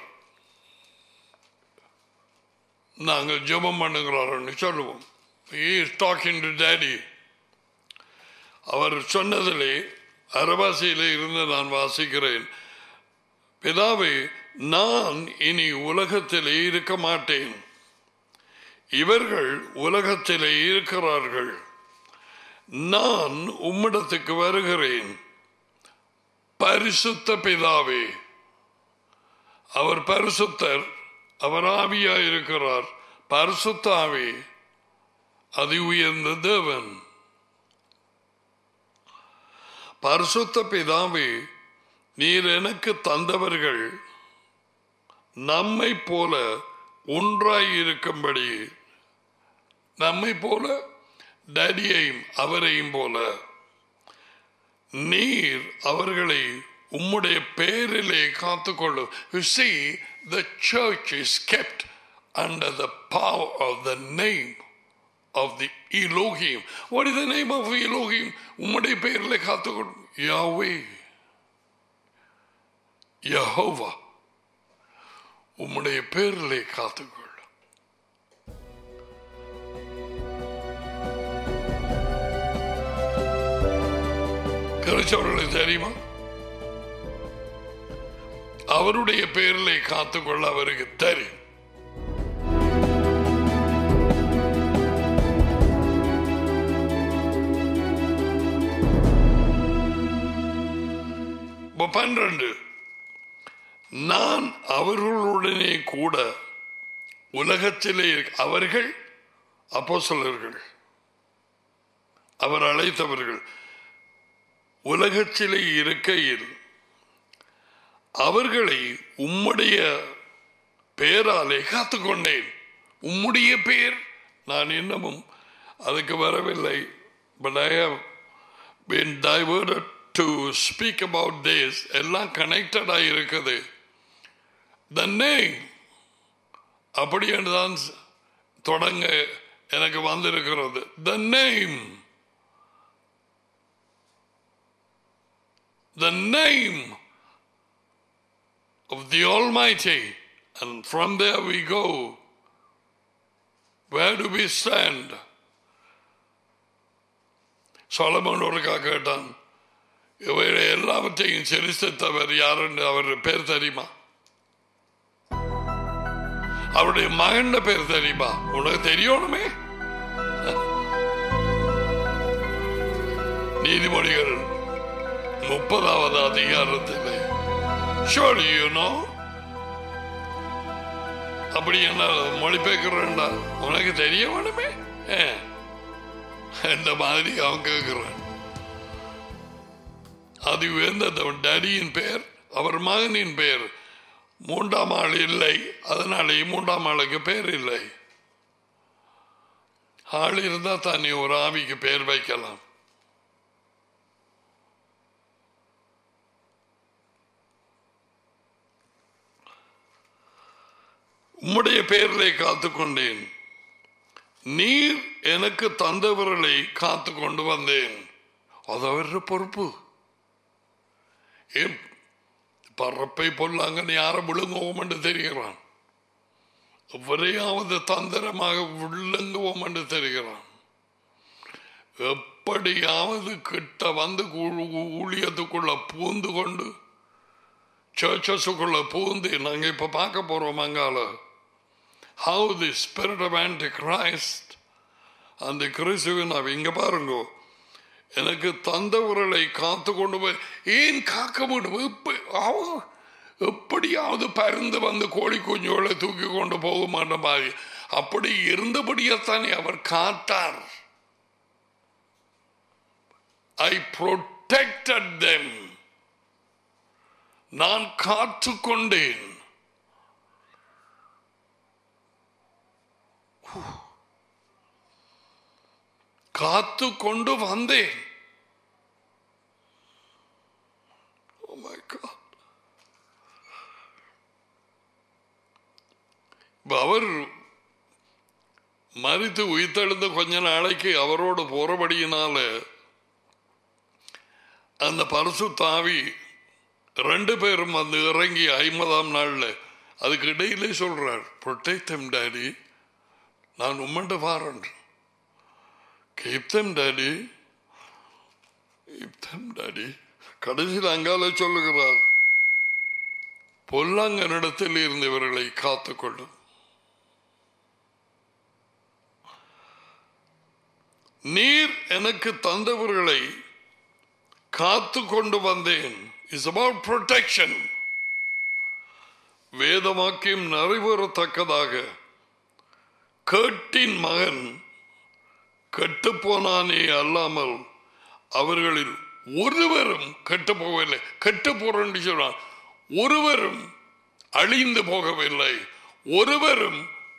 நாங்கள் ஜெபம் பண்ணுகிறார் சொல்லுவோம். He is talking to daddy. அவர் சொன்னதிலே அரபாசியிலே இருந்து நான் வாசிக்கிறேன். பிதாவே, நான் இனி உலகத்திலே இருக்க மாட்டேன், இவர்கள் உலகத்திலே இருக்கிறார்கள், நான் உம்மிடத்துக்கு வருகிறேன். பரிசுத்த பிதாவே, அவர் பரிசுத்தர், அவர் ஆவியாய் இருக்கிறார். பரிசுத்த ஆவி, அதி உயர்ந்த தேவன். பரிசுத்த பிதாவே, நீர் எனக்கு தந்தவர்கள் நம்மை போல ஒன்றாய் இருக்கும்படி, நம்மை போல டேடியையும் அவரையும் போல நீர் அவர்களை உம்முடைய பெயரிலே காத்துக்கொள்ளும். You see, the church is kept under the power of the name of the Elohim. What is the name of Elohim? உம்முடைய பெயரிலே காத்துக்கொள்ளும். Yahweh, Yehovah, உம்முடைய பெயரிலே காத்துக்கொள்ளும். கிறிஸ்தவர்களுக்கு தெரியுமா? அவருடைய பெயரிலே காத்துக்கொள்ள அவருக்கு தெரியும். பன்னிரண்டு, நான் அவர்களுடனே கூட உலகத்திலே, அவர்கள் அப்போஸ்தலர்கள், அவர் அழைத்தவர்கள், உலகத்திலே இருக்கையில் அவர்களை உம்முடைய பெயராலே காத்துக்கொண்டேன். உம்முடைய பெயர், நான் இன்னமும் அதுக்கு வரவில்லை. But I have been diverted to speak about this. எல்லாம் கனெக்டட் ஆகிருக்குது. The name, அப்படி என்றுதான் தொடங்க எனக்கு வந்திருக்கிறது. The name, the name of the Almighty, and from there we go. Where do we stand? சாலமோன் ஒருக்கா கேட்டான், இவரை எல்லாவற்றையும் சிருஷ்டித்தவர் யார் என்று அவர் பேர் தெரியுமா? அவருடைய மகன் பேர் தெரியுமா? உனக்கு தெரியணுமே. நீதிமொழிகள் முப்பதாவது அதிகாரத்தில் surely you know, அப்படி என்ன மொழிபெயர்க்கிறா? உனக்கு தெரிய வேணுமே. இந்த மாதிரி அவன் கேட்கிறான். அது உயர்ந்தவன் டேடியின் பெயர், அவர் மகனின் பெயர். மூன்றாம் ஆள் இல்லை, அதனாலே மூன்றாம் ஆளுக்கு பெயர் இல்லை. ஆள் இருந்தா தான் நீ ஒரு ஆவிக்கு பெயர் வைக்கலாம். உம்முடைய பெயரிலே காத்துக்கொண்டேன், நீர் எனக்கு தந்தவர்களை காத்து கொண்டு வந்தேன். அது அவர பொறுப்பு. ஏன் பறப்பை பொல்லாங்க யாரை விழுங்குவோம் என்று தெரிகிறான், எவரையாவது தந்திரமாக விழுங்குவோம் என்று தெரிகிறான். எப்படியாவது கிட்ட வந்து ஊழியத்துக்குள்ள பூந்து கொண்டு, சர்ச்சஸுக்குள்ள பூந்து, நாங்க இப்ப பார்க்க போறோம் அங்கால how the spirit of Antichrist அந்த கிறிஸ்துவின் இங்க பாருங்க, எனக்கு தந்தவர்களை காத்து கொண்டு போய் ஏன் காக்க முடியும்? எப்படியாவது பறந்து வந்து கோழி குஞ்சோலை தூக்கி கொண்டு போக மாட்ட மாதிரி அப்படி இருந்தபடியத்தானே அவர் காத்தார். I protected them, நான் காத்து கொண்டேன். காத்து கொண்டு வந்தேன். Oh my God. அவர் மரித்து உயிர்த்தெழுந்த கொஞ்ச நாளைக்கு அவரோடு போறபடியினால அந்த பரிசுத்த ஆவி ரெண்டு பேரும் வந்து இறங்கி ஐம்பதாம் நாள்ல அதுக்கு இடையிலே சொல்றார், protect them daddy, நான் உம்மண்ட வாரன். Keep them daddy, keep them daddy. கடைசியில் அங்கால சொல்லுகிறார், பொல்லாங்கனிடத்தில் இருந்து இவர்களை காத்துக்கொள்ளும். நீர் எனக்கு தந்தவர்களை காத்து கொண்டு வந்தேன். Is about protection. வேதவாக்கியம் நிறைவேறத்தக்கதாக கேட்டின் மகன் கெட்டுப்போனானே அல்லாமல் அவர்களில் ஒருவரும் கெட்டு போகவில்லை. கெட்டு போறேன்னு சொன்னான். ஒருவரும் அழிந்து போகவில்லை. ஒருவரும்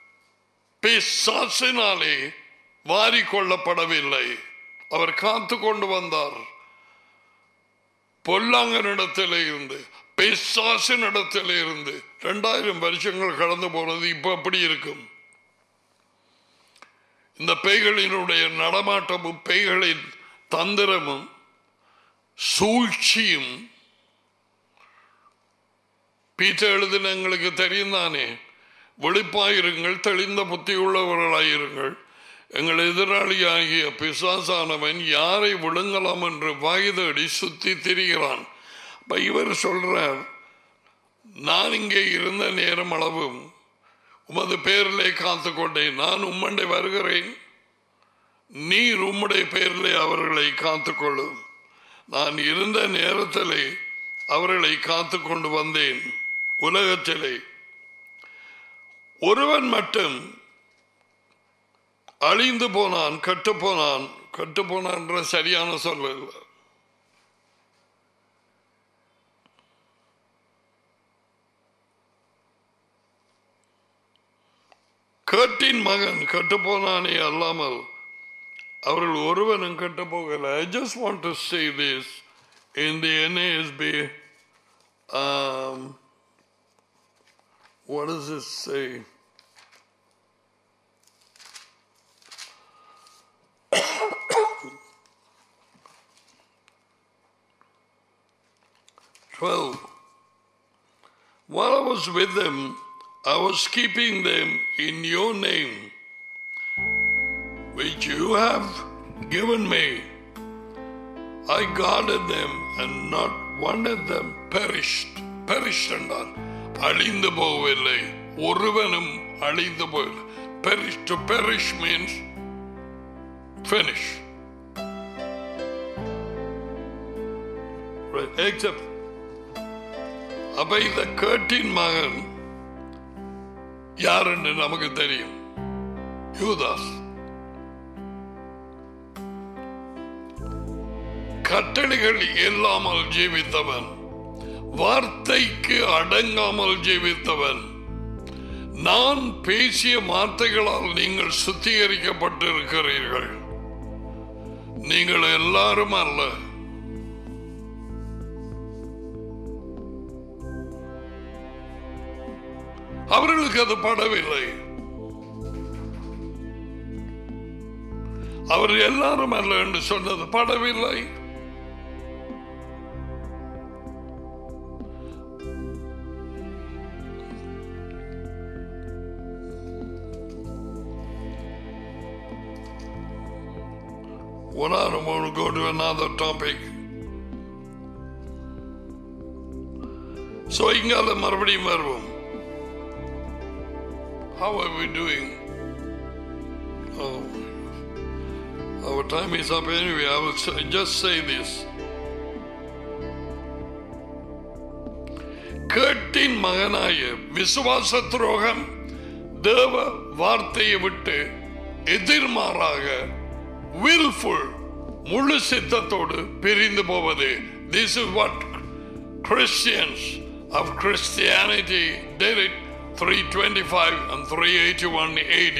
பிசாசினாலே வாரிக்கொள்ளப்படவில்லை. அவர் காத்து கொண்டு வந்தார். பொல்லாங்கனிடத்தில் இருந்து, பிசாசினிடத்தில் இருந்து. இரண்டாயிரம் வருஷங்கள் கடந்து போனது. இப்ப எப்படி இருக்கும்? இந்த பேய்களினுடைய நடமாட்டமும் பேய்களின் தந்திரமும் சூழ்ச்சியும் பீட்டர் எழுதின எங்களுக்கு தெரியும் தானே. விழிப்பாயிருங்கள், தெளிந்த புத்தி உள்ளவர்களாயிருங்கள். எங்கள் எதிராளியாகிய பிசாசானவன் யாரை விழுங்கலாம் என்று வாய் தேடி சுத்தி திரிகிறான். அப்ப இவர் சொல்றார், நான் இங்கே இருந்த நேரம் அளவும் உமது பேரிலே காத்து கொண்டேன். நான் உம்மண்டை வருகிறேன், நீர் உம்முடைய பேரிலே அவர்களை காத்துக்கொள்ளும். நான் இருந்த நேரத்திலே அவர்களை காத்து கொண்டு வந்தேன். உலகத்திலே ஒருவன் மட்டும் அழிந்து போனான், கட்டு போனான். கட்டு போனான் சரியான சொல்ல இல்லை. கேட்டின் மகன் கட்டு போனானே அல்லாமல் அவர்கள் ஒருவனும் கட்டு போகல. I just want to say this in the N A S B. Um, what does this say? twelve. While I was with them, I was keeping them in your name, which you have given me. I guarded them, and not one of them perished. Perished என்றால் அழிந்து போகவில்லை. ஒருவனும் அழிந்து போகவில்லை. Perish, to perish means finish. Right. Except அப்ப இந்த கேட்டின் மகன் யார் என்று நமக்கு தெரியும். யூதாஸ். கட்டளைகள் இல்லாமல் ஜீவித்தவன், வார்த்தைக்கு அடங்காமல் ஜீவித்தவன். நான் பேசிய வார்த்தைகளால் நீங்கள் சுத்திகரிக்கப்பட்டிருக்கிறீர்கள். நீங்கள் எல்லாரும் அல்ல. அவர்களுக்கு அது படவில்லை. அவர் எல்லாரும் அல்ல என்று சொன்னது படவில்லை. Well, I don't want to go to another topic. So, இங்கால மறுபடியும் வருவோம். How are we doing? Oh, our time is up anyway. I will say, just say this. கேட்டின் மகனாய விசுவாச துரோகம் தேவ வார்த்தையை விட்டு எதிர்மாறாக willful முழு சித்தத்தோடு பிரிந்து போவது. This is what Christians of Christianity did it three twenty-five and three eighty-one A D.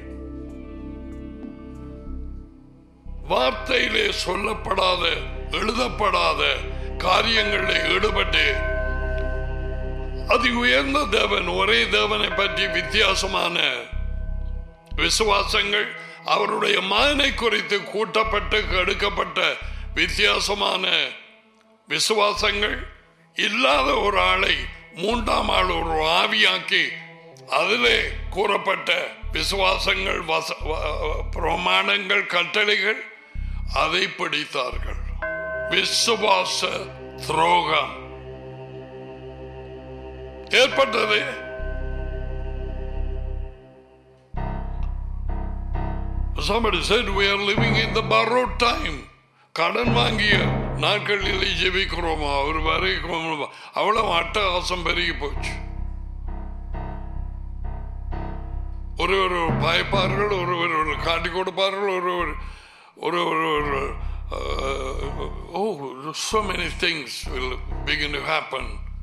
வார்த்தையிலே சொல்லப்படாத எழுதப்படாத காரியங்களில் ஈடுபட்டு அதி உயர்ந்த தேவன், ஒரே தேவனை பற்றி வித்தியாசமான விசுவாசங்கள், அவருடைய மகனை குறித்து கூட்டப்பட்டு கெடுக்கப்பட்ட வித்தியாசமான விசுவாசங்கள், இல்லாத ஒரு ஆளை மூன்றாம் ஆள் ஒரு ஆவியாக்கி அதிலே கூறப்பட்ட விசுவாசங்கள், பிரமாணங்கள், கட்டளைகள், அதை பிடித்தார்கள். விசுவாச துரோகம். ஏற்பட்டது. Somebody said we are living in the borrowed time. கடன் வாங்கிய நாட்களில் ஜெபிக்கிறோமா ஒரு வரைக்கும் அவ்வளவு அட்டகாசம் பெருகி போச்சு. ஒரு ஒரு பாய்ப்பார்கள், ஒரு ஒரு காட்டி கொடுப்பார்கள், ஒரு ஒரு ஒரு oh so many things will begin to happen.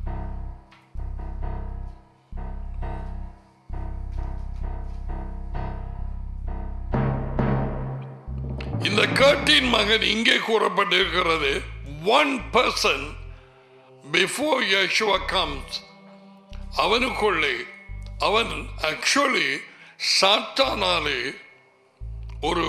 இந்த கேட்டின் மகன் இங்கே கூறப்பட்டிருக்கிறது. One person before Yeshua comes, அவனுக்குள்ளே அவன் ஆக்சுவலி சாத்தானாலே ஒரு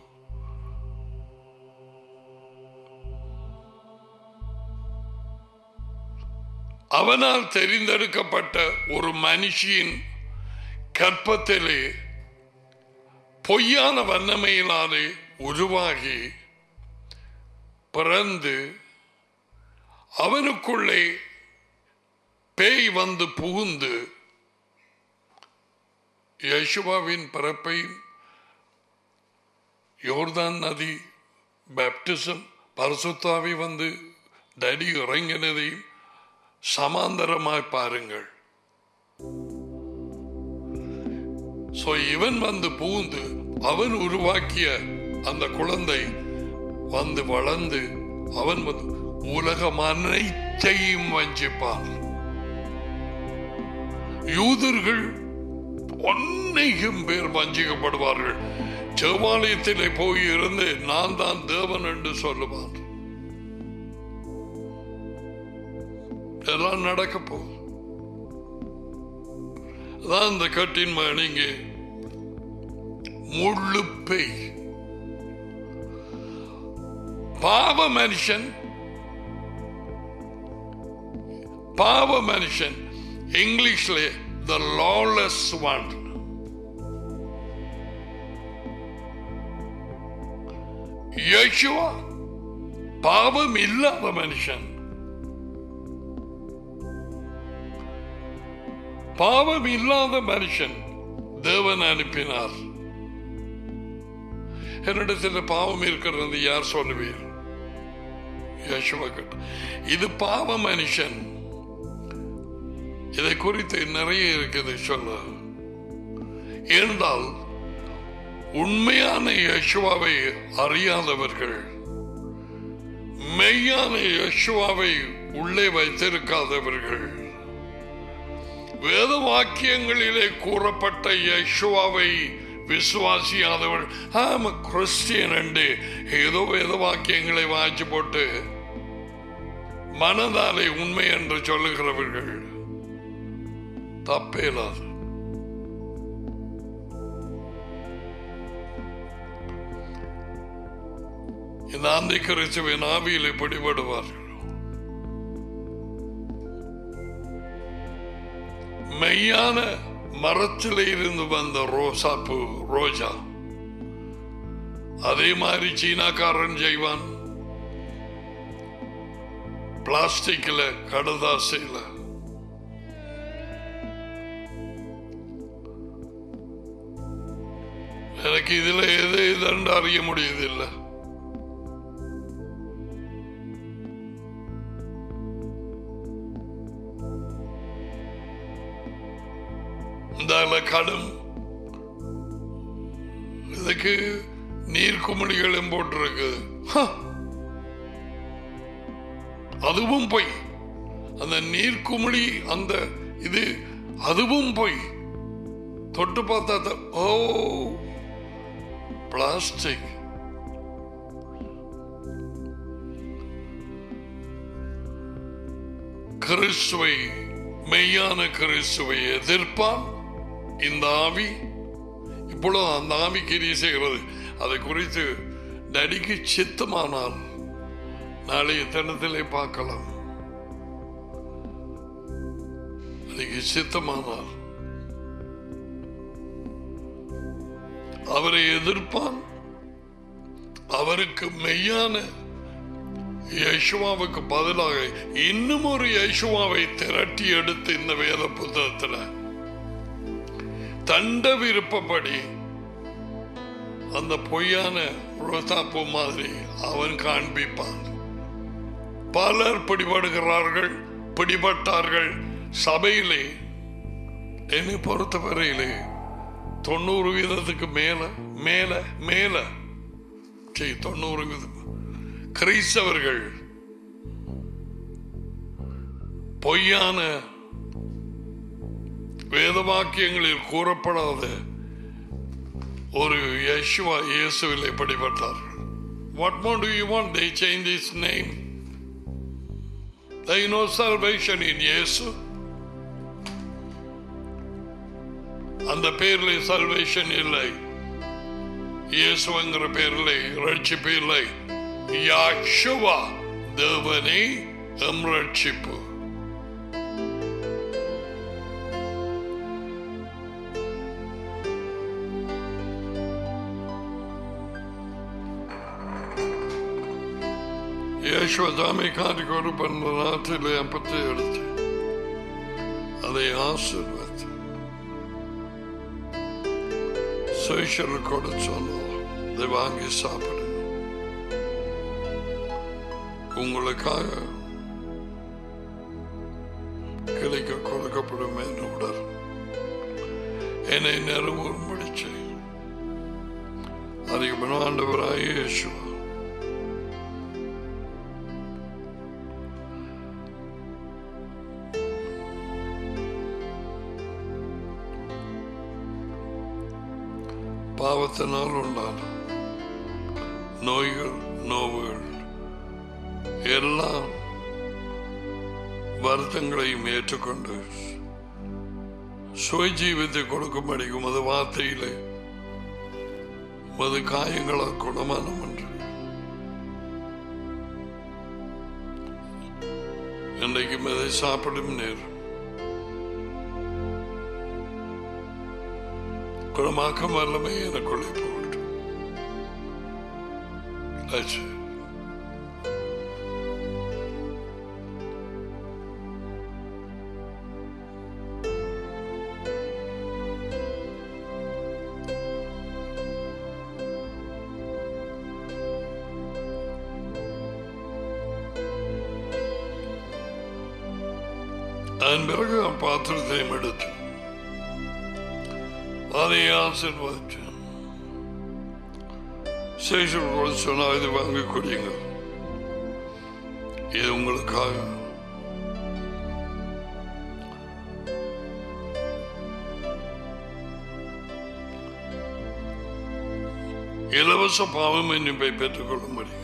அவனால் தெரிந்தெடுக்கப்பட்ட ஒரு மனுஷியின் கற்பத்திலே பொய்யான வண்ணமையினாலே உருவாகி பிறந்து அவனுக்குள்ளே பேய் வந்து புகுந்து யேசுவாவின் பிறப்பை, யோர்தான் நதி பேப்டிசம், பரிசுத்த ஆவி வந்து தடி இறங்கினதையும் சமாந்தரமாய் பாருங்கள். சோ இவன் வந்து புகுந்து அவன் உருவாக்கிய அந்த குழந்தை வந்து வளர்ந்து அவன் வந்து உலகம் அனைத்தையும் வஞ்சிப்பான். யூதர்கள் அநேகம் பேர் வஞ்சிக்கப்படுவார்கள். தேவாலயத்திலே போய் இருந்து நான் தான் தேவன் என்று சொல்லுவான். எல்லாம் நடக்க போகுது. அதான் இந்த கட்டின் மகனிங்க முள்ளு பேய், பாவ மனுஷன். பாவ மனுஷன் இங்கிலீஷ்ல the lawless one. யேசுவா பாவம் இல்லாத மனுஷன். பாவம் இல்லாத மனுஷன் தேவன் அனுப்பினார். என்னிடத்தில் பாவம் இருக்கிறது யார் சொல்லுவீர்? யேசுவா கிட்ட. இது பாவ மனுஷன். இதை குறித்து நிறைய இருக்குது சொல்ல. ஏனென்றால் உண்மையான யேசுவாவை அறியாதவர்கள், மெய்யான யேசுவாவை உள்ளே வைத்திருக்காதவர்கள், வேத வாக்கியங்களிலே கூறப்பட்ட யேசுவாவை விசுவாசியாதவர்கள், ஆமா கிறிஸ்டியன் என்று ஏதோ வேத வாக்கியங்களை வாய்ச்சி போட்டு மனதாலே உண்மை என்று சொல்லுகிறவர்கள் தப்பேலாது. இந்த ஆந்தை கிறிஸ்துவின் ஆவியிலே பிடிபடுவார்கள். மெய்யான மரத்திலே இருந்து வந்த ரோசாப்பூ, ரோஜா அதே மாதிரி சீனாக்காரன் செய்வான். பிளாஸ்டிக்ல, கடதாசில. எனக்கு இதுல எது எதுன்னு அறிய முடியுதில்லை. இந்த கடும் இதுக்கு நீர்க்குமிழிகளும் போட்டிருக்கு. அதுவும் போய் அந்த நீர்க்குமிழி அந்த இது அதுவும் போய் தொட்டு பார்த்தா ஓ பிளாஸ்டிக். கிறிஸ்துவை, மெய்யான கிறிஸ்துவை எதிர்ப்பான் இந்த ஆவி. இப்பொழுது அந்த ஆவி கிரியை செய்கிறது. அதை குறித்து நடிக்கு சித்தமானால் நாளைய தினத்திலே பார்க்கலாம். அதுக்கு சித்தமானால் அவரை எதிர்ப்பான். அவருக்கு மெய்யான யேசுவாவுக்கு பதிலாக இன்னும் ஒரு யேசுவாவை திரட்டி எடுத்து இந்த வேத புத்தகத்தில் தண்ட விருப்பப்படி அந்த பொய்யான ரோசாப்பூ மாதிரி அவன் காண்பிப்பான். பலர் பிடிபடுகிறார்கள், பிடிபட்டார்கள். சபையிலே என்னை பொறுத்தவரையிலே தொண்ணூறு வீதத்துக்கு மேல மேல மேல தொண்ணூறு வீதம் கிறிஸ்தவர்கள் பொய்யான வேதவாக்கியங்களில் கூறப்படாத ஒரு Yeshua இயேசுவிலே படிபட்டார்கள். What more do you want? They changed his name. There is no salvation in இயேசு. அந்த பேரில் salvation இல்லை. இயேசுங்கிற பேரில் ரட்சிப்பு இல்லை. யாஷுவா தேவனே எம் ரட்சிப்பு. யேசுவதாமை காட்டி கொடுப்பன் நாட்டில் அப்பத்தை எடுத்து அதை ஆசீர்வதித்து சோஷல் கொடுத்து சொன்னோம். அதை வாங்கி சாப்பிடு. உங்களுக்காக கிடைக்க கொடுக்கப்படும் என்னுடன் என்னை நிறவூர் முடிச்சு அதிகமான ஆண்டவராக இயேசுவா பாவத்தினால் உண்டான நோய்கள் நோவுகள் எல்லா வருத்தங்களையும் ஏற்றுக்கொண்டு சுயஜீவத்தை கொடுக்கும்படி உமது வார்த்தையிலே உமது காயங்களால் குணமானம் என்று இன்றைக்கும் அதை சாப்பிடும் நேரம் குணமாக்கம் வல்லமை எனக்குள்ளே போகட்டும். அதன் பிறகு பாத்திரத்தையும் எடுத்து அதை ஆசீர்வதித்து சேஷர்கள் சொன்னா இது வாங்கி கொடியுங்க, இது உங்களுக்காக இலவச பாவம் மன்னிப்பை பெற்றுக் கொள்ளும்படி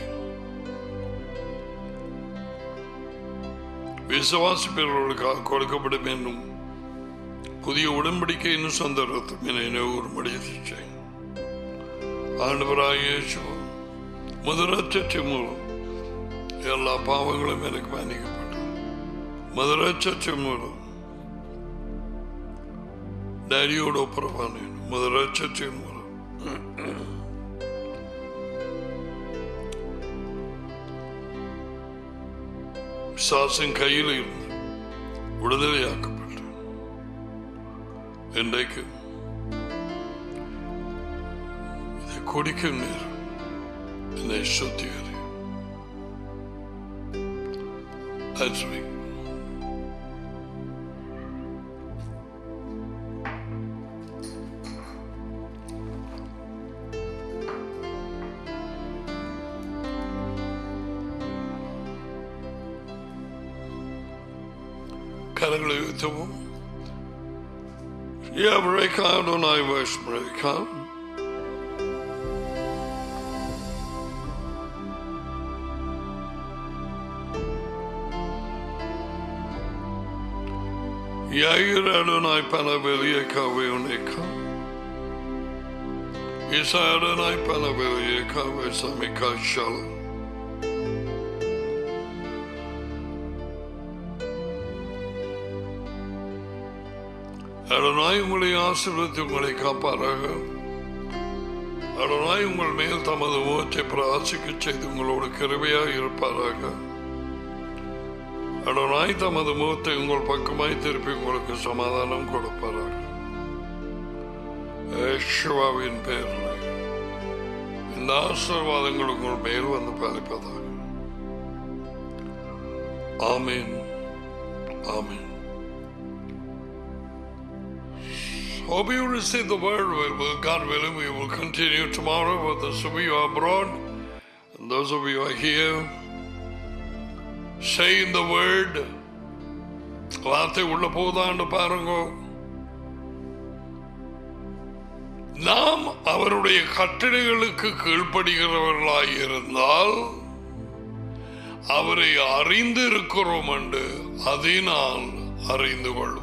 விசுவாசிப்பவர்களுக்காக கொடுக்கப்படும் என்னும் புதிய உடன்படிக்கை இன்னும் சொந்த ரத்தம் என ஒரு மடிய ஆண்டவராக இயேசு முதலட்சம் மூலம் எல்லா பாவங்களும் எனக்கு மன்னிக்கப்பட்டது. முதலட்சம் மூலம் டேடியோட ஒப்புரவான முதலட்சம் மூலம் சாசன் கையில் இருந்து விடுதலையாக்கப்பட்ட இன்றைக்கு இதை குடிக்கும் நேரம் என்னை சுத்திகரி. கரங்களை உயர்த்தவும். Yavreka Adonai Vashbreka Yair Adonai Panaveliyeka Veoneka Isa Adonai Panaveliyeka Vesamika Shalom. Adonai உங்களை ஆசீர்வதித்து உங்களை காப்பாராக. அடனாய் உங்கள் மேல் தமது முகத்தை பிரகாசிக்க செய்து உங்களோடு கிருபையாக இருப்பாராக. அடனாய் தமது முகத்தை உங்கள் பக்கமாய் திருப்பி உங்களுக்கு சமாதானம் கொடுப்பாராக. யெகோவாவின் பெயரில் இந்த ஆசீர்வாதங்கள் உங்கள் மேல் வந்து பாதிப்பதாக. ஆமென், ஆமென். Hope you receive the word. Well, God willing, we will continue tomorrow. For those of you abroad, and those of you are here, saying the word. வார்த்தை உள்ள போதான்னு பாருங்க. நாம் அவருடைய கட்டளைகளுக்கு கீழ்ப்படுகிறவர்களாய் இருந்தால் அவரை அறிந்து இருக்கிறோம் என்று அதனால் அறிந்து கொள்வோம்.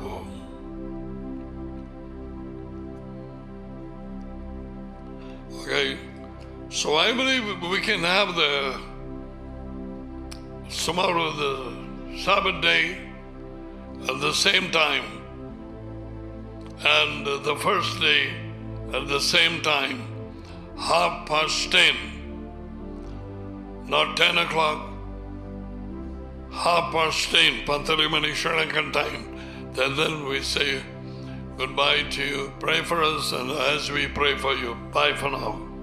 Okay, so I believe we can have the tomorrow the Sabbath day at the same time and the first day at the same time, half past ten, not ten o'clock, half past ten, Pantari Mani Shrankan time. Then, then we say goodbye to you. Pray for us, and as we pray for you, bye for now.